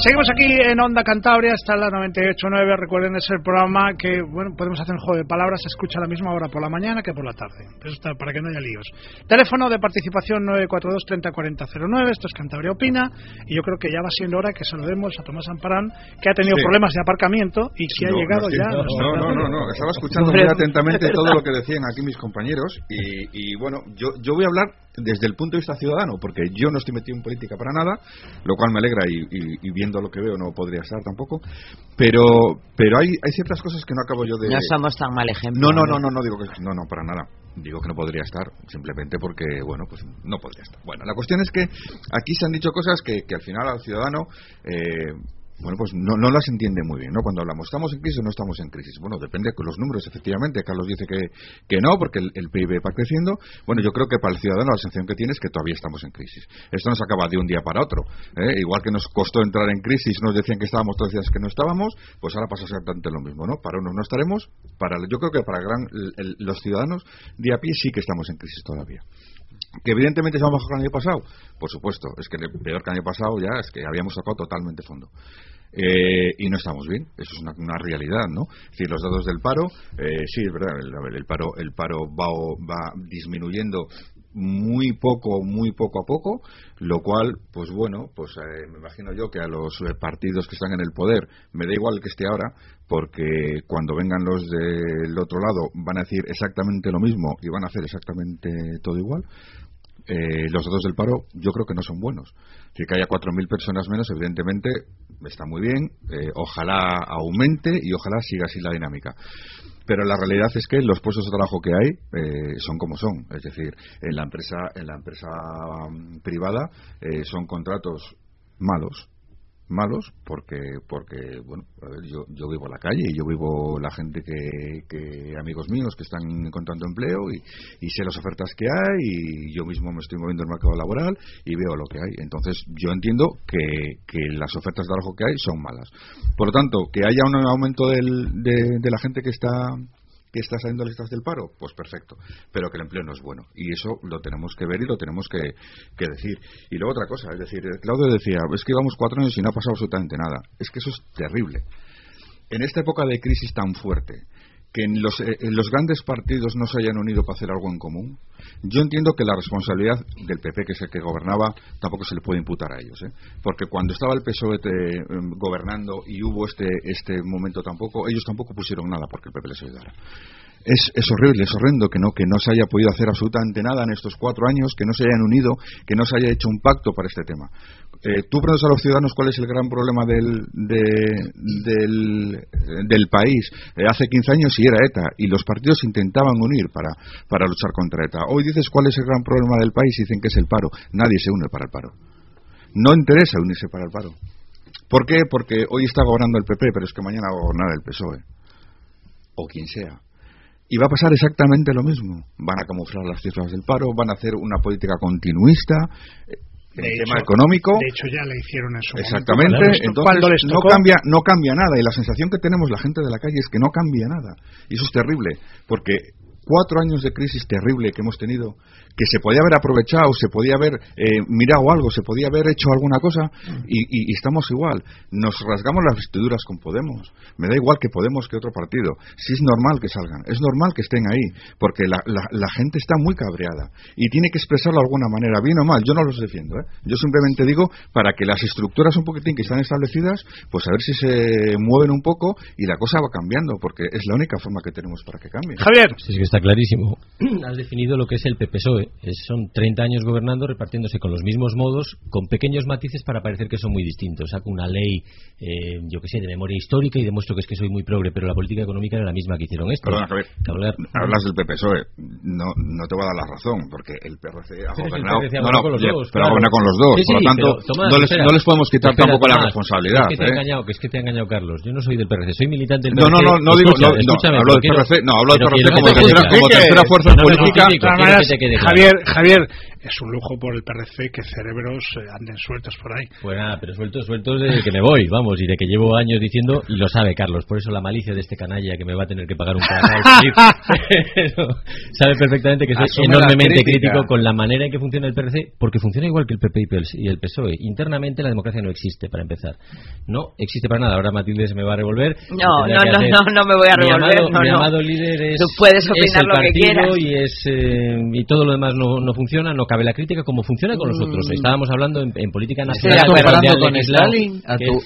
Seguimos aquí en Onda Cantabria, está la 98.9. Recuerden, es el programa que, bueno, podemos hacer un juego de palabras. Se escucha a la misma hora por la mañana que por la tarde. Eso está para que no haya líos. Teléfono de participación 942 30 40 09. Esto es Cantabria Opina. Y yo creo que ya va siendo hora que saludemos a Tomás Amparán, que ha tenido problemas de aparcamiento y que ha llegado ya. No. Estaba escuchando muy atentamente todo lo que decían aquí mis compañeros. Y bueno, yo voy a hablar desde el punto de vista ciudadano, porque yo no estoy metido en política para nada, lo cual me alegra y viendo lo que veo no podría estar tampoco, pero hay ciertas cosas que no acabo yo de... No somos tan mal ejemplo. No digo que no, para nada. Digo que no podría estar, simplemente porque, bueno, pues no podría estar. Bueno, la cuestión es que aquí se han dicho cosas que al final al ciudadano... bueno, pues no las entiende muy bien, ¿no? Cuando hablamos, ¿estamos en crisis o no estamos en crisis? Bueno, depende con los números, efectivamente. Carlos dice que no, porque el PIB va creciendo. Bueno, yo creo que para el ciudadano la sensación que tiene es que todavía estamos en crisis. Esto no se acaba de un día para otro, ¿eh? Igual que nos costó entrar en crisis, nos decían que estábamos, todos días que no estábamos, pues ahora pasa exactamente lo mismo, ¿no? Para unos no estaremos, yo creo que para los ciudadanos de a pie sí que estamos en crisis todavía. ¿Que evidentemente se va mejor que el año pasado? Por supuesto, es que peor que el año pasado ya es que habíamos tocado totalmente fondo. Y no estamos bien, eso es una realidad, ¿no? Es decir, los datos del paro, sí, es verdad, el paro va disminuyendo muy poco a poco, lo cual, pues bueno, pues me imagino yo que a los partidos que están en el poder, me da igual que esté ahora, porque cuando vengan los del otro lado van a decir exactamente lo mismo y van a hacer exactamente todo igual. Los datos del paro yo creo que no son buenos. Si que haya 4.000 personas menos, evidentemente está muy bien, ojalá aumente y ojalá siga así la dinámica. Pero la realidad es que los puestos de trabajo que hay son como son. Es decir, en la empresa privada son contratos malos porque bueno, a ver, yo vivo a la calle y yo vivo la gente que amigos míos que están encontrando empleo y sé las ofertas que hay y yo mismo me estoy moviendo en el mercado laboral y veo lo que hay. Entonces yo entiendo que las ofertas de trabajo que hay son malas. Por lo tanto, que haya un aumento de la gente que está saliendo de las listas del paro, pues perfecto, pero que el empleo no es bueno y eso lo tenemos que ver y lo tenemos que decir. Y luego otra cosa, es decir, Claudio decía, es que llevamos 4 años y no ha pasado absolutamente nada. Es que eso es terrible. En esta época de crisis tan fuerte, que los grandes partidos no se hayan unido para hacer algo en común, yo entiendo que la responsabilidad del PP, que es el que gobernaba, tampoco se le puede imputar a ellos, porque cuando estaba el PSOE gobernando y hubo este momento tampoco, ellos tampoco pusieron nada porque el PP les ayudara. Es horrible, es horrendo que no se haya podido hacer absolutamente nada en estos 4 años, que no se hayan unido, que no se haya hecho un pacto para este tema. Tú preguntas a los ciudadanos cuál es el gran problema del país. Hace 15 años sí era ETA y los partidos intentaban unir para luchar contra ETA. Hoy dices cuál es el gran problema del país y dicen que es el paro. Nadie se une para el paro. No interesa unirse para el paro. ¿Por qué? Porque hoy está gobernando el PP, pero es que mañana va a gobernar el PSOE o quien sea. Y va a pasar exactamente lo mismo. Van a camuflar las cifras del paro, van a hacer una política continuista en el tema económico. De hecho, ya le hicieron eso. Exactamente. Entonces, no cambia nada. Y la sensación que tenemos la gente de la calle es que no cambia nada. Y eso es terrible, porque 4 años de crisis terrible que hemos tenido, que se podía haber aprovechado, se podía haber mirado algo, se podía haber hecho alguna cosa y estamos igual. Nos rasgamos las vestiduras con Podemos. Me da igual que Podemos que otro partido. Si es normal que salgan, es normal que estén ahí, porque la gente está muy cabreada y tiene que expresarlo de alguna manera, bien o mal. Yo no los defiendo, yo simplemente digo para que las estructuras un poquitín que están establecidas, pues a ver si se mueven un poco y la cosa va cambiando, porque es la única forma que tenemos para que cambie. Javier. Sí, está clarísimo. Has definido lo que es el PP-PSOE. Son 30 años gobernando, repartiéndose con los mismos modos, con pequeños matices para parecer que son muy distintos. Saco una ley, yo que sé, de memoria histórica y demuestro que es que soy muy progre, pero la política económica era la misma que hicieron estos. Perdona, Javier, hablas del PP-PSOE. No te voy a dar la razón, porque el PRC ha gobernado, pero ha gobernado con los dos. Por lo tanto, no les podemos quitar tampoco la responsabilidad. Es que te ha engañado Carlos. Yo no soy del PRC, soy militante del PRC. No digo, hablo del PRC, hablo del PRC como como tercera fuerza política. Javier, es un lujo por el PRC que cerebros anden sueltos por ahí. Pues nada, pero sueltos de que me voy, vamos, y de que llevo años diciendo, y lo sabe Carlos, por eso la malicia de este canalla que me va a tener que pagar un canal. Sabe perfectamente que soy enormemente crítico con la manera en que funciona el PRC, porque funciona igual que el PP y el PSOE. Internamente la democracia no existe, para empezar. No existe para nada. Ahora Matilde se me va a revolver. No me voy a revolver. Mi amado líder es, tú puedes opinar el lo que quieras. Y todo lo demás no funciona, no cabe la crítica como funciona con nosotros. Estábamos hablando en política nacional. ¿Estás comparando con Stalin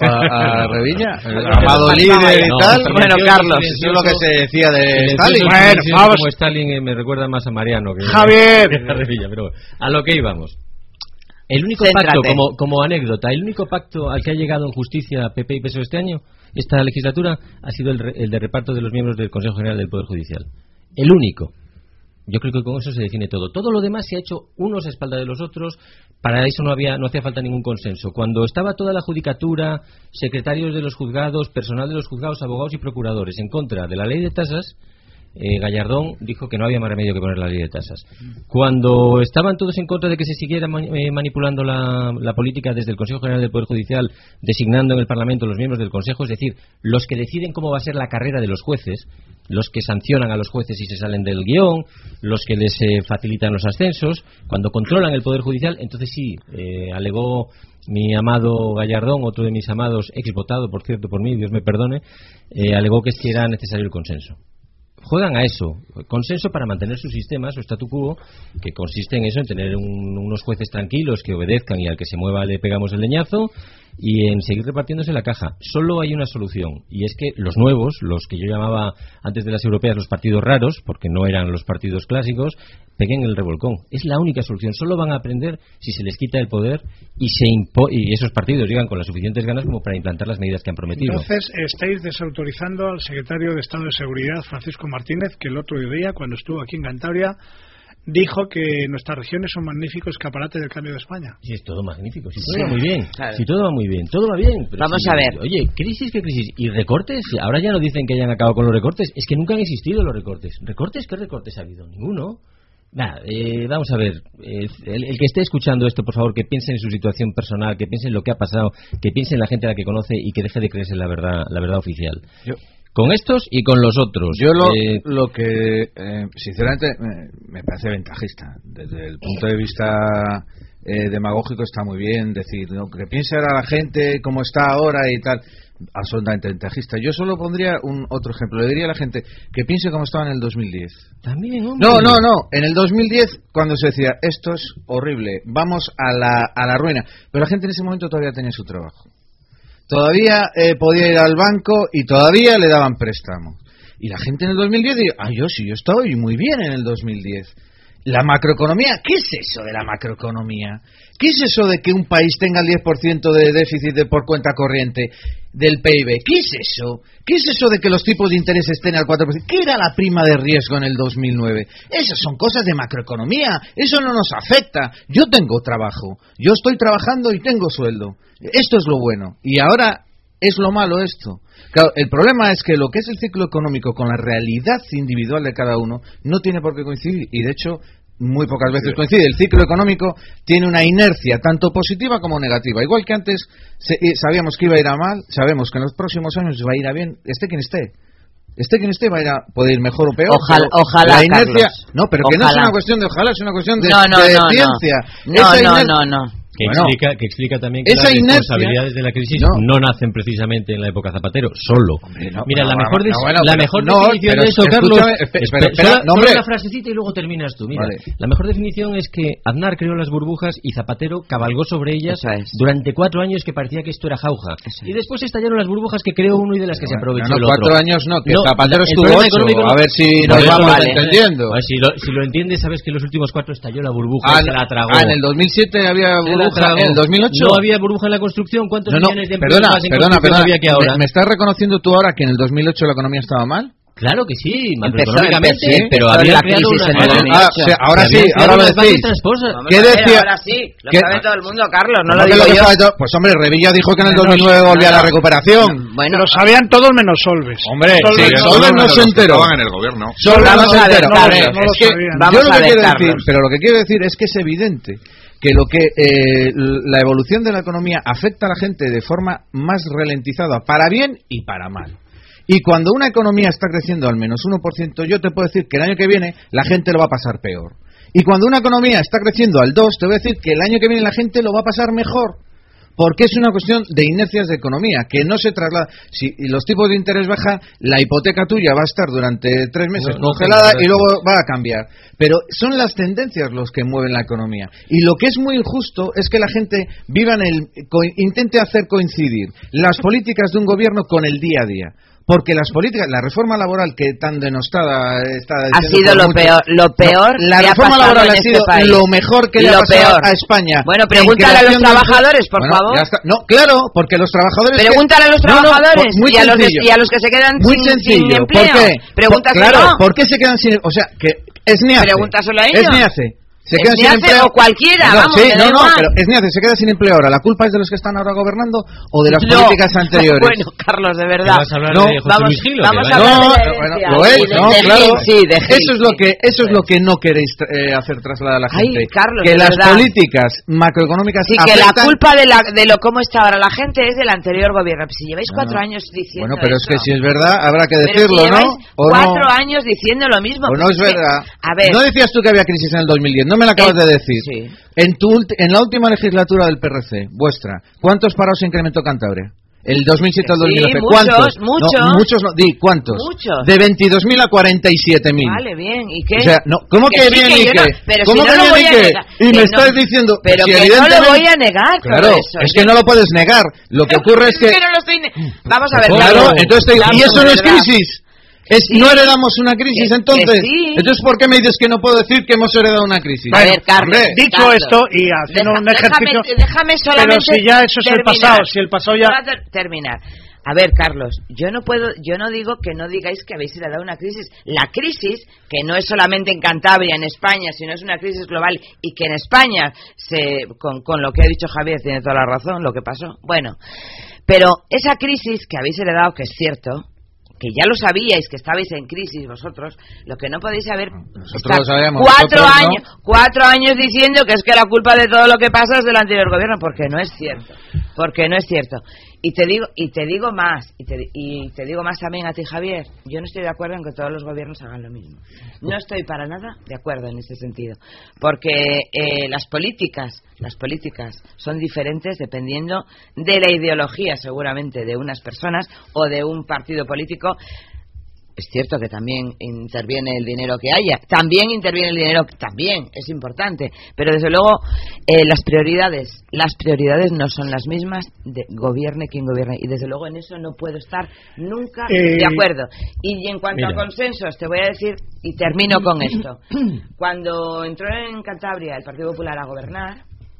a Revilla? Amado líder y tal. Bueno, Carlos, eso es lo que se decía de Stalin. Bueno, vamos. Como Stalin me recuerda más a Mariano que Javier. a Revilla, pero a lo que íbamos. El único pacto, como anécdota, el único pacto al que ha llegado en justicia PP y PSOE este año, esta legislatura, ha sido el de reparto de los miembros del Consejo General del Poder Judicial. El único. Yo creo que con eso se define todo. Todo lo demás se ha hecho unos a espalda de los otros. Para eso no hacía falta ningún consenso. Cuando estaba toda la judicatura, secretarios de los juzgados, personal de los juzgados, abogados y procuradores en contra de la ley de tasas, Gallardón dijo que no había más remedio que poner la ley de tasas. Cuando estaban todos en contra de que se siguiera manipulando la política desde el Consejo General del Poder Judicial, designando en el Parlamento los miembros del Consejo, es decir, los que deciden cómo va a ser la carrera de los jueces, los que sancionan a los jueces si se salen del guión, los que les facilitan los ascensos, cuando controlan el Poder Judicial, entonces sí, alegó mi amado Gallardón, otro de mis amados, exvotado por cierto por mí, Dios me perdone, alegó que era necesario el consenso. Juegan a eso, consenso para mantener su sistema, su statu quo, que consiste en eso, en tener unos jueces tranquilos que obedezcan y al que se mueva le pegamos el leñazo, y en seguir repartiéndose la caja. Solo hay una solución, y es que los nuevos, los que yo llamaba antes de las europeas los partidos raros, porque no eran los partidos clásicos, peguen el revolcón. Es la única solución. Solo van a aprender si se les quita el poder y esos partidos llegan con las suficientes ganas como para implantar las medidas que han prometido. Entonces estáis desautorizando al secretario de Estado de Seguridad, Francisco Martínez, que el otro día, cuando estuvo aquí en Cantabria, dijo que nuestras regiones son magníficos escaparates del cambio de España. Sí, es todo magnífico, si todo va muy bien, claro. Si todo va muy bien, todo va bien. Pero vamos a ver. Oye, crisis, ¿qué crisis? ¿Y recortes? Ahora ya no dicen que hayan acabado con los recortes, es que nunca han existido los recortes. ¿Recortes? ¿Qué recortes ha habido? Ninguno. Nada, vamos a ver, el que esté escuchando esto, por favor, que piense en su situación personal, que piense en lo que ha pasado, que piense en la gente a la que conoce y que deje de creerse en la verdad oficial. Con estos y con los otros. Yo lo que, sinceramente, me parece ventajista. Desde el punto de vista demagógico está muy bien decir, ¿no?, que piense ahora la gente cómo está ahora y tal. Absolutamente ventajista. Yo solo pondría otro ejemplo. Le diría a la gente que piense cómo estaba en el 2010. También, hombre. No. En el 2010, cuando se decía, esto es horrible, vamos a la ruina. Pero la gente en ese momento todavía tenía su trabajo. Todavía podía ir al banco y todavía le daban préstamos. Y la gente en el 2010 dice, yo estoy muy bien en el 2010. La macroeconomía, ¿qué es eso de la macroeconomía? ¿Qué es eso de que un país tenga el 10% de déficit por cuenta corriente del PIB? ¿Qué es eso? ¿Qué es eso de que los tipos de interés estén al 4%? ¿Qué era la prima de riesgo en el 2009? Esas son cosas de macroeconomía. Eso no nos afecta. Yo tengo trabajo. Yo estoy trabajando y tengo sueldo. Esto es lo bueno. Y ahora es lo malo esto. Claro, el problema es que lo que es el ciclo económico con la realidad individual de cada uno no tiene por qué coincidir. Y de hecho, muy pocas veces coincide. El ciclo económico tiene una inercia tanto positiva como negativa. Igual que antes sabíamos que iba a ir a mal, sabemos que en los próximos años va a ir a bien, esté quien esté. Quien esté puede ir mejor o peor. Ojalá, la inercia, Carlos. No, pero que no es una cuestión de ojalá, es una cuestión de ciencia. No. Que explica también que las responsabilidades de la crisis no nacen precisamente en la época Zapatero, solo. Mira, la mejor definición de eso, Carlos... Espera, una frasecita y luego terminas tú. Mira, la mejor definición es que Aznar creó las burbujas y Zapatero cabalgó sobre ellas durante 4 años, que parecía que esto era jauja. Y después estallaron las burbujas que creó uno y de las que se aprovechó el otro. 4 años no, que Zapatero estuvo 8. A ver si nos vamos entendiendo. Si lo entiendes, sabes que en los últimos 4 estalló la burbuja y se la tragó. En el 2007 había burbuja. En el 2008 no había burbuja en la construcción. ¿Cuántos millones de empleos más en construcción había que ahora? ¿Me estás reconociendo tú ahora que en el 2008 la economía estaba mal? Claro que sí, macroeconómicamente, sí, pero había la crisis en el 2008. Ahora sí, ahora lo decís. ¿Qué decía? Ahora sí, lo sabe todo el mundo, Carlos, no lo digo yo. Pues hombre, Revilla dijo que en el 2009 volvía a la recuperación. Bueno, lo sabían todos menos Solves. Hombre, Solves no se enteró. En el gobierno. Solves no se enteró. Vamos a ver, pero lo que quiero decir es que es evidente que la evolución de la economía afecta a la gente de forma más ralentizada, para bien y para mal. Y cuando una economía está creciendo al menos 1%, yo te puedo decir que el año que viene la gente lo va a pasar peor. Y cuando una economía está creciendo al 2%, te voy a decir que el año que viene la gente lo va a pasar mejor. Porque es una cuestión de inercias de economía, que no se traslada. Si los tipos de interés bajan, la hipoteca tuya va a estar durante 3 meses congelada y luego va a cambiar. Pero son las tendencias los que mueven la economía. Y lo que es muy injusto es que la gente intente hacer coincidir las políticas de un gobierno con el día a día. Porque las políticas, la reforma laboral que tan denostada está ha sido lo peor la reforma laboral ha sido lo mejor que le ha pasado a España. Bueno, pregúntale a los trabajadores, por favor. No, claro, porque los trabajadores pregúntale a los trabajadores y a los que se quedan sin empleo. ¿Por qué? Pregúntaselo. Claro, ¿por qué se quedan sin? O sea, que ESNEACE. Pregúntaselo a ellos. ESNEACE. Se queda sin empleo o cualquiera, pero ESNEACE se queda sin empleo ahora. ¿La culpa es de los que están ahora gobernando o de las políticas anteriores? Bueno, Carlos, de verdad. Vamos a hablar Eso es lo que no queréis hacer trasladar a la gente. Ay, Carlos, que las políticas macroeconómicas que la culpa de lo cómo está ahora la gente es del anterior gobierno. Si lleváis 4 años diciendo bueno, pero eso, es que si es verdad habrá que decirlo, ¿no? ¿O 4 años diciendo lo mismo? ¿O no es verdad? A ver. ¿No decías tú que había crisis en el 2010? No me la acabas de decir. Sí. En la última legislatura del PRC, vuestra, ¿cuántos parados se incrementó Cantabria? El 2007 al 2012. ¿Cuántos? Muchos no. Di, ¿cuántos? Muchos. De 22.000 a 47.000. Vale, bien. ¿Y qué? O sea, no, ¿cómo que bien y qué? ¿Cómo que bien y qué? Y me estás diciendo... Pero que no lo voy a negar. Claro, es que no lo puedes negar. Lo que ocurre es que... Vamos a ver. Claro, entonces te digo, ¿y eso no es crisis? No heredamos una crisis, entonces. Entonces, ¿por qué me dices que no puedo decir que hemos heredado una crisis? A ver, Carlos. Dicho esto y haciendo un ejercicio. Déjame solamente. Pero si ya eso es el pasado, si el pasado ya. Terminar. A ver, Carlos, yo no digo que no digáis que habéis heredado una crisis. La crisis, que no es solamente en Cantabria, en España, sino es una crisis global y que en España, con lo que ha dicho Javier, tiene toda la razón, lo que pasó. Bueno, pero esa crisis que habéis heredado, que es cierto, que ya lo sabíais que estabais en crisis vosotros, lo que no podéis saber nosotros lo sabíamos, 4 años diciendo que es que la culpa de todo lo que pasa es del anterior gobierno, porque no es cierto. Y te digo más también a ti, Javier. Yo no estoy de acuerdo en que todos los gobiernos hagan lo mismo. No estoy para nada de acuerdo en ese sentido, porque las políticas son diferentes dependiendo de la ideología, seguramente, de unas personas o de un partido político. Es cierto que también interviene el dinero que haya, también es importante, pero desde luego las prioridades no son las mismas de gobierne quien gobierne, y desde luego en eso no puedo estar nunca de acuerdo. Y en cuanto a consensos, te voy a decir, y termino con esto, cuando entró en Cantabria el Partido Popular a gobernar,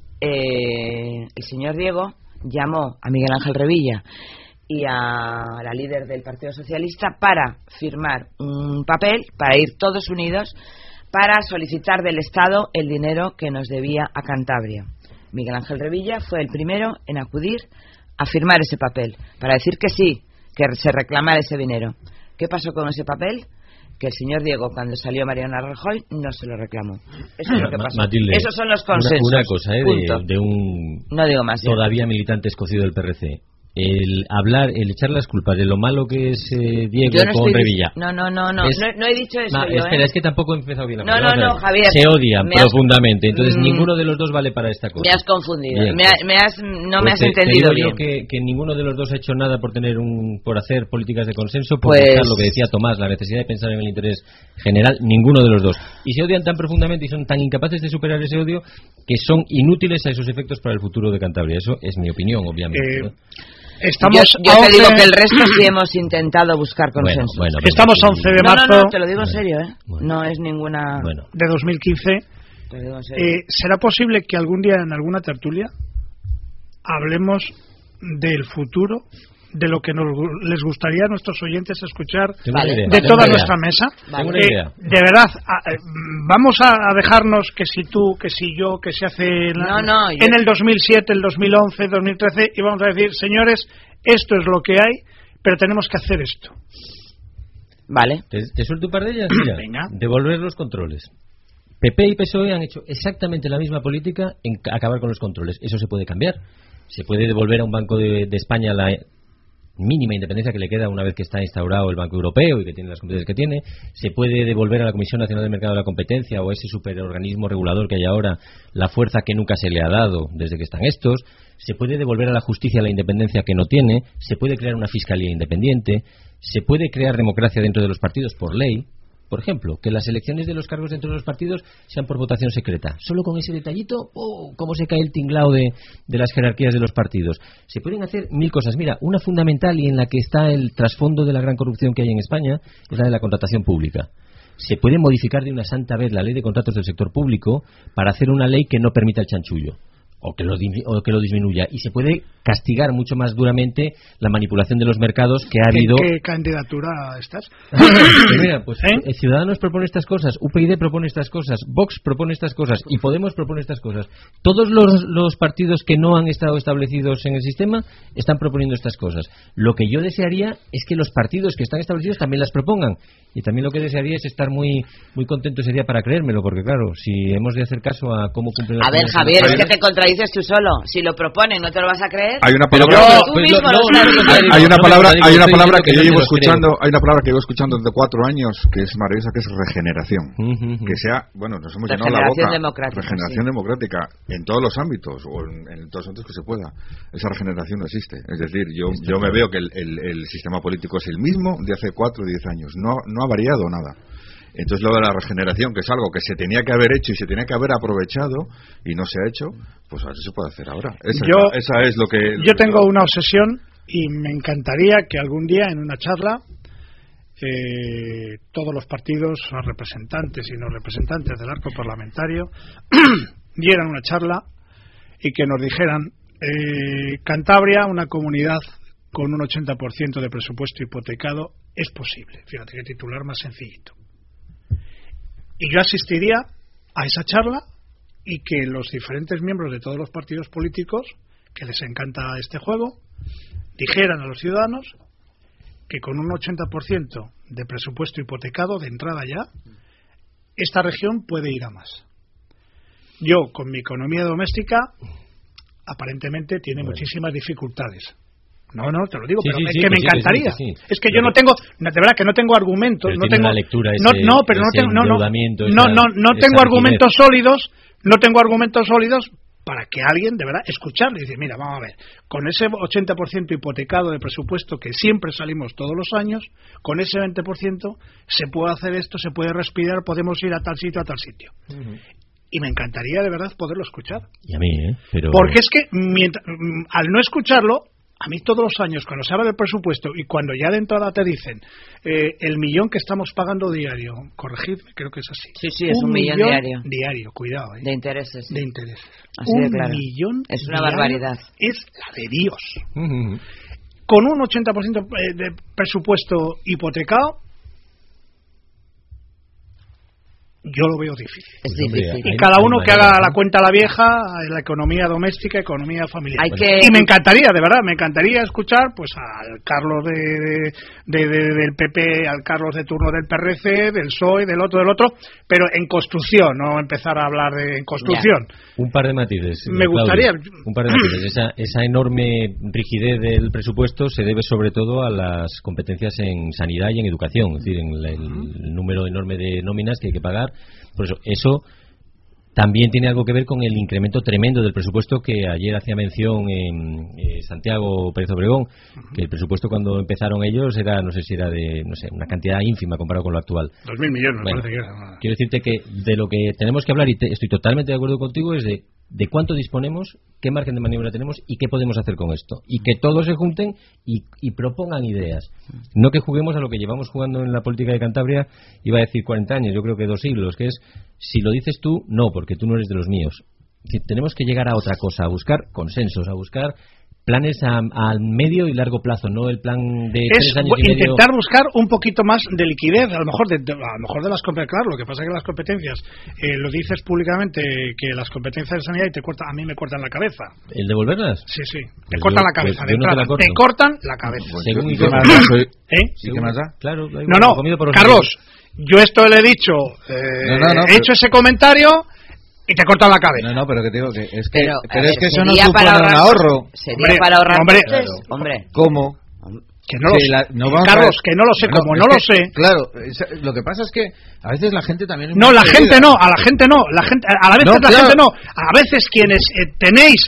el señor Diego llamó a Miguel Ángel Revilla y a la líder del Partido Socialista para firmar un papel, para ir todos unidos, para solicitar del Estado el dinero que nos debía a Cantabria. Miguel Ángel Revilla fue el primero en acudir a firmar ese papel, para decir que sí, que se reclamara ese dinero. ¿Qué pasó con ese papel? Que el señor Diego, cuando salió Mariano Rajoy, no se lo reclamó. Eso es lo que pasó. Matilde, esos son los consensos. Una cosa, de un no digo más, todavía militante escogido del PRC. El echar las culpas de lo malo que es Diego con Revilla. No he dicho eso. Espera, es que tampoco he empezado bien. No, Javier. Se odian profundamente, entonces ninguno de los dos vale para esta cosa. Me has confundido. Bien, me has entendido te bien. Yo que ninguno de los dos ha hecho nada por hacer políticas de consenso, por buscar lo que decía Tomás, la necesidad de pensar en el interés general, ninguno de los dos. Y se odian tan profundamente y son tan incapaces de superar ese odio que son inútiles a esos efectos para el futuro de Cantabria. Eso es mi opinión, obviamente. Yo te digo que el resto sí hemos intentado buscar consenso. Bueno, estamos a 11 de marzo. No, te lo digo en serio, No es ninguna... de 2015. Te lo digo en serio. ¿Será posible que algún día en alguna tertulia hablemos del futuro de lo que les gustaría a nuestros oyentes escuchar de toda nuestra mesa. De verdad, vamos a dejarnos que si tú, que si yo, que se hace en el 2007, el 2011, el 2013, y vamos a decir, señores, esto es lo que hay, pero tenemos que hacer esto. Vale. ¿Te suelto un par de ellas? Mira, venga. Devolver los controles. PP y PSOE han hecho exactamente la misma política en acabar con los controles. Eso se puede cambiar. Se puede devolver a un Banco de España la mínima independencia que le queda una vez que está instaurado el Banco Europeo y que tiene las competencias que tiene. Se puede devolver a la Comisión Nacional del Mercado de la Competencia o a ese superorganismo regulador que hay ahora la fuerza que nunca se le ha dado desde que están estos. Se puede devolver a la justicia la independencia que no tiene. Se puede crear una fiscalía independiente. Se puede crear democracia dentro de los partidos por ley. Por ejemplo, que las elecciones de los cargos dentro de los partidos sean por votación secreta. Solo con ese detallito, cómo se cae el tinglao de las jerarquías de los partidos. Se pueden hacer mil cosas. Mira, una fundamental y en la que está el trasfondo de la gran corrupción que hay en España es la de la contratación pública. Se puede modificar de una santa vez la ley de contratos del sector público para hacer una ley que no permita el chanchullo. O que lo disminuya. Y se puede castigar mucho más duramente la manipulación de los mercados que ha habido. ¿Qué candidatura estás? Mira, pues Ciudadanos propone estas cosas, UPyD propone estas cosas, Vox propone estas cosas y Podemos propone estas cosas. Todos los partidos que no han estado establecidos en el sistema están proponiendo estas cosas. Lo que yo desearía es que los partidos que están establecidos también las propongan. Y también lo que desearía es estar muy muy contento ese día para creérmelo, porque claro, si hemos de hacer caso a cómo cumplen las... A ver, Javier, es que te contradices tú solo. Si lo proponen, ¿no te lo vas a creer? Hay una palabra, hay una palabra que yo llevo escuchando, hay una palabra que llevo escuchando desde 4 años que es maravillosa, que es regeneración. Que sea, bueno, nos hemos llenado la boca. Regeneración democrática en todos los ámbitos o en todos los ámbitos que se pueda. Esa regeneración no existe. Es decir, yo me veo que el sistema político es el mismo de hace 4 o 10 años. No ha variado nada. Entonces lo de la regeneración, que es algo que se tenía que haber hecho y se tenía que haber aprovechado y no se ha hecho, pues a ver si se puede hacer ahora. Esa es lo que... Yo tengo una obsesión y me encantaría que algún día en una charla todos los partidos, los representantes y no representantes del arco parlamentario dieran una charla y que nos dijeran Cantabria, una comunidad con un 80% de presupuesto hipotecado, es posible. Fíjate qué titular más sencillito. Y yo asistiría a esa charla y que los diferentes miembros de todos los partidos políticos, que les encanta este juego, dijeran a los ciudadanos que con un 80% de presupuesto hipotecado de entrada ya, esta región puede ir a más. Yo, con mi economía doméstica, aparentemente tiene muchísimas dificultades. No, te lo digo, pero es que me encantaría. Es que yo no tengo, de verdad que no tengo argumentos, no tengo lectura no tengo argumentos sólidos, para que alguien de verdad escucharle y decir, mira, vamos a ver, con ese 80% hipotecado de presupuesto que siempre salimos todos los años, con ese 20% se puede hacer esto, se puede respirar, podemos ir a tal sitio, Y me encantaría de verdad poderlo escuchar. Y a mí, pero... Porque es que al no escucharlo, a mí todos los años, cuando se habla del presupuesto y cuando ya de entrada te dicen el millón que estamos pagando diario, corregidme, creo que es así. Sí, es un millón diario. Diario, cuidado. De intereses. De intereses. Así de claro. Millón es una barbaridad. Es la de Dios. Con un 80% de presupuesto hipotecado, yo lo veo difícil. Es difícil. Y cada uno que haga la cuenta a la vieja, la economía doméstica, economía familiar. Y me encantaría, de verdad, me encantaría escuchar pues al Carlos del PP, al Carlos de turno del PRC, del PSOE, del otro, pero en construcción, no empezar a hablar en construcción. Ya. Un par de matices. Me gustaría. Un par de matices. Esa enorme rigidez del presupuesto se debe sobre todo a las competencias en sanidad y en educación, es decir, en el número enorme de nóminas que hay que pagar. Por eso también tiene algo que ver con el incremento tremendo del presupuesto que ayer hacía mención en Santiago Pérez Obregón, que el presupuesto cuando empezaron ellos era, no sé si era de una cantidad ínfima comparado con lo actual. 2.000 millones, me parece que era. Quiero decirte que de lo que tenemos que hablar, y estoy totalmente de acuerdo contigo, es de cuánto disponemos, qué margen de maniobra tenemos y qué podemos hacer con esto. Y que todos se junten y propongan ideas. No que juguemos a lo que llevamos jugando en la política de Cantabria, iba a decir 40 años, yo creo que 2 siglos, que es, si lo dices tú, no, porque tú no eres de los míos. Es decir, tenemos que llegar a otra cosa, a buscar consensos, a buscar planes a medio y largo plazo, no el plan de 3 años y medio. Intentar buscar un poquito más de liquidez, a lo mejor de las competencias. Claro, lo que pasa es que las competencias, lo dices públicamente, que las competencias de sanidad y a mí me cortan la cabeza. ¿El devolverlas? Sí, te cortan la cabeza. Pues te cortan la cabeza. Según ¿Qué más da? ¿Qué más da? Claro, Carlos, yo esto le he dicho, he hecho ese comentario y te cortan la cabeza. No, pero que te digo que es que, pero es que eso no supone un ahorro. Sería para ahorrar. Hombre. ¿Cómo? Que no lo sé. Carlos, que no lo sé, como no lo sé. Claro, lo que pasa es que a veces la gente también... No, la gente no, a la gente no. A la vez gente no. A veces quienes tenéis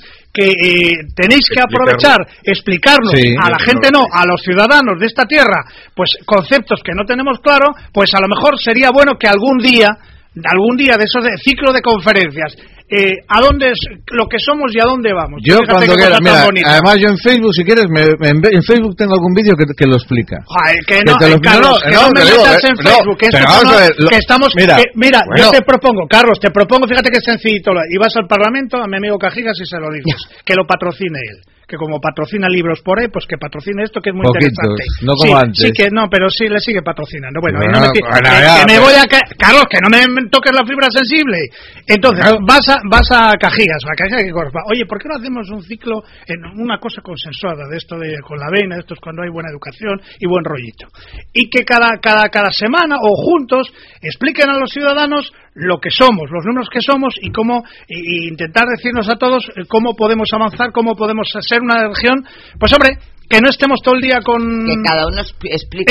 que aprovechar, explicarnos a la gente no, a los ciudadanos de esta tierra, pues conceptos que no tenemos claro, pues a lo mejor sería bueno que algún día de esos de ciclo de conferencias, a dónde es lo que somos y a dónde vamos. Yo cuando quiera, mira, además yo en Facebook, si quieres, en Facebook tengo algún vídeo que lo explica. Carlos, no me metas en Facebook, que estamos... Mira, yo te propongo, Carlos, fíjate que sencillito, y vas al Parlamento, a mi amigo Cajigas y se lo dices, que lo patrocine él. Que como patrocina libros por ahí, pues que patrocine esto, que es muy interesante. No como antes. Sí, que no, pero sí le sigue patrocinando. Bueno, me voy a... Carlos, que no me toques la fibra sensible. Entonces, vas a Cajigas, oye, ¿por qué no hacemos un ciclo en una cosa consensuada de esto con la avena, esto es cuando hay buena educación y buen rollito? Y que cada semana o juntos expliquen a los ciudadanos lo que somos, los números que somos y cómo y intentar decirnos a todos cómo podemos avanzar, cómo podemos ser una región, pues hombre, que no estemos todo el día con... Que cada uno explique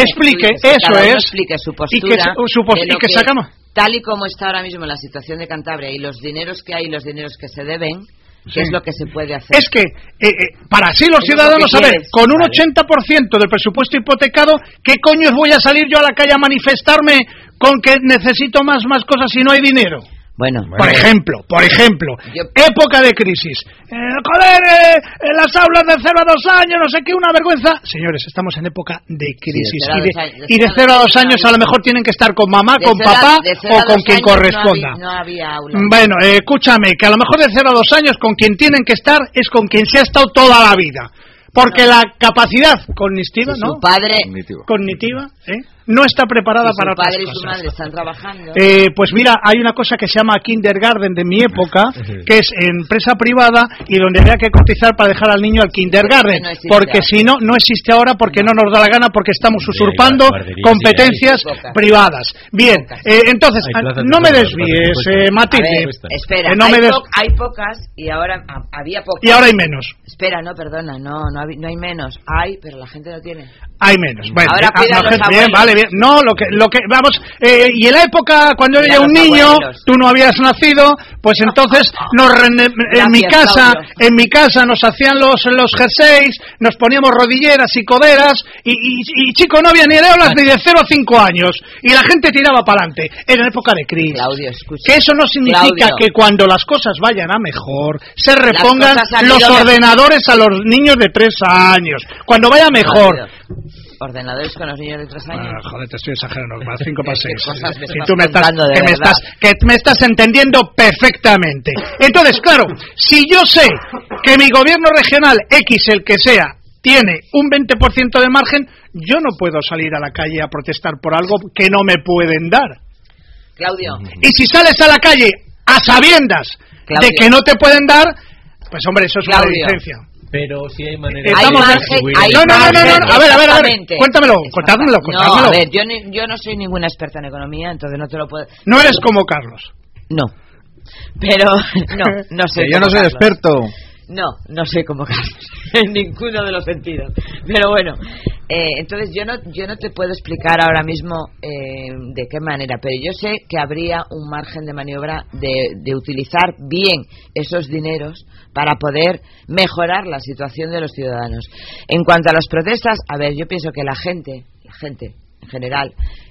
su postura y que sacamos. Tal y como está ahora mismo la situación de Cantabria y los dineros que hay y los dineros que se deben, ¿qué es lo que se puede hacer? Es que, para así los ciudadanos saber, con un 80% del presupuesto hipotecado, ¿qué coños voy a salir yo a la calle a manifestarme con que necesito más cosas si no hay dinero? Bueno. Por ejemplo, época de crisis. Las aulas de 0 a 2 años, no sé qué, una vergüenza. Señores, estamos en época de crisis. Y de 0 a 2 años a lo mejor tienen que estar con mamá, con papá o con quien corresponda. No había aulas. Bueno, escúchame, que a lo mejor de 0 a 2 años con quien tienen que estar es con quien se ha estado toda la vida. Porque la capacidad cognitiva, ¿no? Su padre... Cognitiva, no está preparada para otras cosas. Su padre y su madre están trabajando. Pues mira, hay una cosa que se llama kindergarten de mi época, que es empresa privada y donde había que cotizar para dejar al niño al kindergarten, porque si no existe ahora, porque no nos da la gana, porque estamos usurpando competencias privadas. Bien, entonces, no me desvíes, Matilde. Espera, hay pocas y ahora había pocas. Y ahora hay menos. Espera, perdona, no hay menos. Hay, pero la gente no tiene. Hay menos. Bueno, ahora bien, vale, bien. No, lo que vamos, y en la época cuando yo era un niño, tú no habías nacido, pues entonces en mi casa nos hacían los jerseys, nos poníamos rodilleras y coderas y chico, no había ni aulas ni de 0 a 5 años y la gente tiraba para adelante. Era época de crisis. Claudio, escucha. Que eso no significa que cuando las cosas vayan a mejor se repongan los ordenadores a los niños de 3 años. Cuando vaya mejor. Ordenadores con los niños de 3 años. Joder, te estoy exagerando, 5 para 6. Y tú me estás entendiendo perfectamente. Entonces, claro, si yo sé que mi gobierno regional, X el que sea, tiene un 20% de margen, yo no puedo salir a la calle a protestar por algo que no me pueden dar. Claudio. Y si sales a la calle a sabiendas de que no te pueden dar, pues hombre, eso es una diferencia. Pero si hay manera No, a ver, cuéntamelo. No, a ver, yo no soy ninguna experta en economía, entonces no te lo puedo... No eres como Carlos. No, pero no soy yo no soy experto. No soy como Carlos, en ninguno de los sentidos. Pero bueno, entonces yo no te puedo explicar ahora mismo de qué manera, pero yo sé que habría un margen de maniobra de utilizar bien esos dineros para poder mejorar la situación de los ciudadanos. En cuanto a las protestas, a ver, yo pienso que la gente en general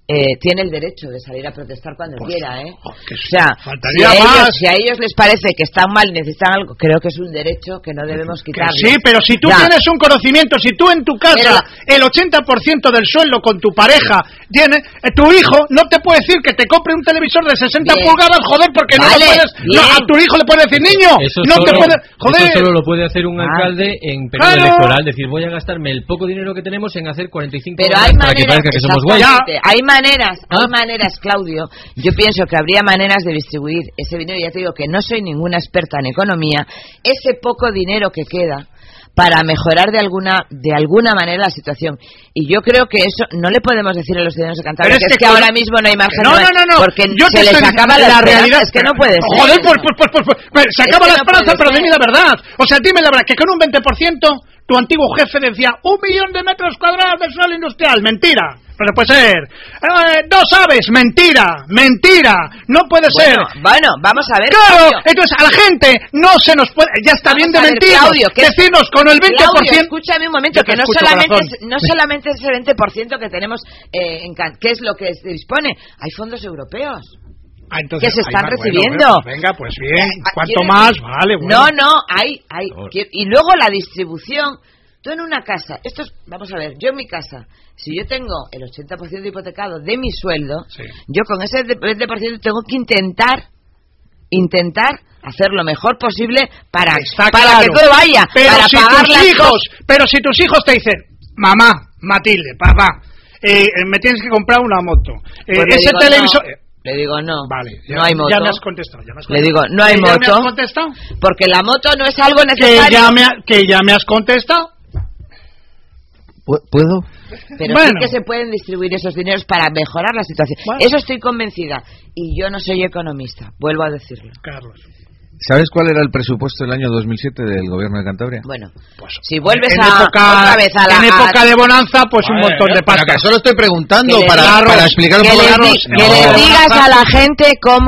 tiene el derecho de salir a protestar cuando quiera, O sea, si a ellos les parece que están mal y necesitan algo, creo que es un derecho que no debemos quitarles. Sí, pero si tú tienes un conocimiento, si tú en tu casa el 80% del sueldo con tu pareja tiene, tu hijo no te puede decir que te compre un televisor de 60 pulgadas, joder, porque no lo puedes, a tu hijo le puedes decir, niño, te puede, joder. Eso solo lo puede hacer un alcalde en periodo electoral, decir, voy a gastarme el poco dinero que tenemos en hacer 45 horas para que parezca que somos guays. Hay maneras, Claudio. Yo pienso que habría maneras de distribuir ese dinero. Ya te digo que no soy ninguna experta en economía. Ese poco dinero que queda para mejorar de alguna manera la situación. Y yo creo que eso no le podemos decir a los ciudadanos de Cantabria, que es que ahora mismo no hay margen. No. Porque se les acaba la realidad. Es que no puede ser. Joder, pues se acaba la esperanza, pero dime la verdad. O sea, dime la verdad, que con un 20% tu antiguo jefe decía 1 millón de metros cuadrados de suelo industrial. Mentira. Pero puede ser. No sabes, mentira, no puede ser. Bueno, vamos a ver. Claro, Claudio. entonces a la gente no se nos puede, ya está bien de mentir. Decirnos con el 20%. Claudio, escúchame un momento, que no solamente ese 20% que tenemos ¿qué es lo que se dispone? Hay fondos europeos. Entonces, que se están recibiendo. Bueno, pues venga, pues bien. ¿Cuánto más? Vale, bueno. No, hay. Y luego la distribución. Tú en una casa, vamos a ver, yo en mi casa, si yo tengo el 80% hipotecado de mi sueldo, yo con ese 20% tengo que intentar hacer lo mejor posible para que todo vaya, pero para si pagar tus hijos, pero si tus hijos te dicen, mamá, Matilde, papá, me tienes que comprar una moto, ese televisor... Le digo no. Vale, no hay moto. Ya me has contestado. Le digo, no hay moto. ¿Ya me has contestado? Porque la moto no es algo necesario. Que ya me has contestado. ¿Puedo? Pero sí que se pueden distribuir esos dineros para mejorar la situación. Eso estoy convencida. Y yo no soy economista, vuelvo a decirlo. Carlos. ¿Sabes cuál era el presupuesto del año 2007 del gobierno de Cantabria? Bueno, pues si vuelves otra vez a en época de bonanza, pues un montón de pasta. Que solo estoy preguntando para explicar un poco. Que le digas a la gente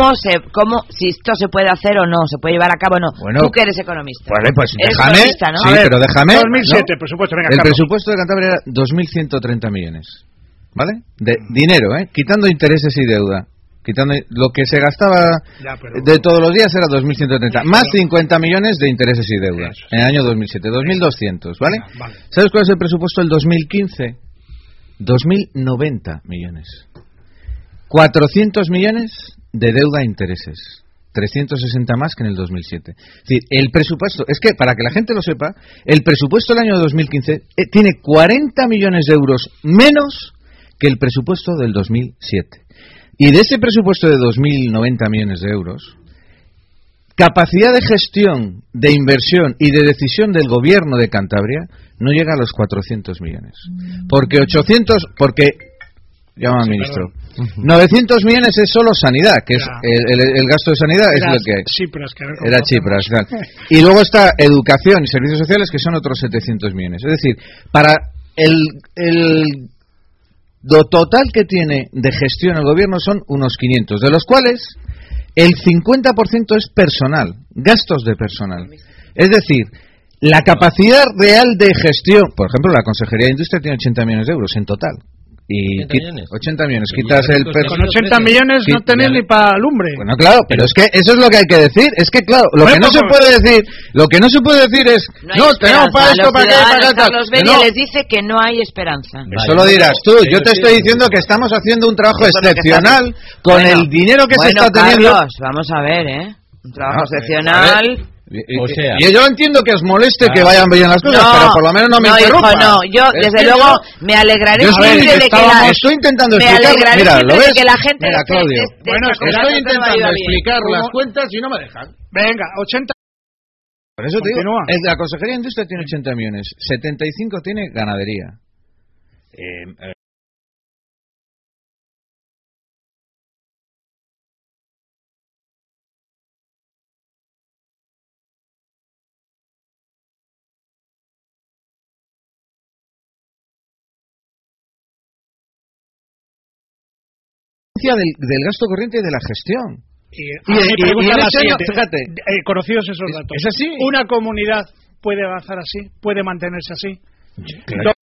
si esto se puede hacer o no, se puede llevar a cabo o no. Bueno, tú que eres economista. Vale, pues déjame. ¿No? Sí, pero déjame. 2007, presupuesto, venga, el presupuesto de Cantabria era 2.130 millones. ¿Vale? De dinero, quitando intereses y deuda. Quitando lo que se gastaba de todos los días era 2.130, más 50 millones de intereses y deuda en el año 2007, 2.200, ¿vale? ¿Sabes cuál es el presupuesto del 2015? 2.090 millones. 400 millones de deuda e intereses. 360 más que en el 2007. Es decir, el presupuesto, es que para que la gente lo sepa, el presupuesto del año 2015 tiene 40 millones de euros menos que el presupuesto del 2007. Y de ese presupuesto de 2.090 millones de euros, capacidad de gestión, de inversión y de decisión del gobierno de Cantabria no llega a los 400 millones. Porque llama al ministro. 900 millones es solo sanidad, que es el gasto de sanidad es lo que hay. Era Chipras. Y luego está educación y servicios sociales, que son otros 700 millones. Es decir, para lo total que tiene de gestión el gobierno son unos 500, de los cuales el 50% es personal, gastos de personal. Es decir, la capacidad real de gestión, por ejemplo, la Consejería de Industria tiene 80 millones de euros en total. Y 80 millones, quitas el con 80 millones no tenés ni para lumbre. Bueno, claro, pero es que eso es lo que hay que decir. Es que claro, lo que no se puede decir es no tenemos para esto, para qué, para tal. Carlos Beria les dice que no hay esperanza. Eso lo dirás tú. Yo te estoy diciendo que estamos haciendo un trabajo excepcional con el dinero que se está teniendo. Carlos, vamos a ver, un trabajo excepcional. Y yo entiendo que os moleste que vayan bien las cosas, pero por lo menos no me interrumpan. Yo desde luego me alegraré siempre de que estoy intentando explicar. Mira, ¿lo ves? Que la gente mira, Claudio. Bueno, estoy intentando explicar las cuentas y no me dejan. Venga, 80. Por eso te digo, la Consejería de Industria tiene 80 millones, 75 tiene ganadería. Del gasto corriente y de la gestión. Fíjate, conocidos esos datos. ¿Es así? ¿Una comunidad puede avanzar así? ¿Puede mantenerse así? Claro.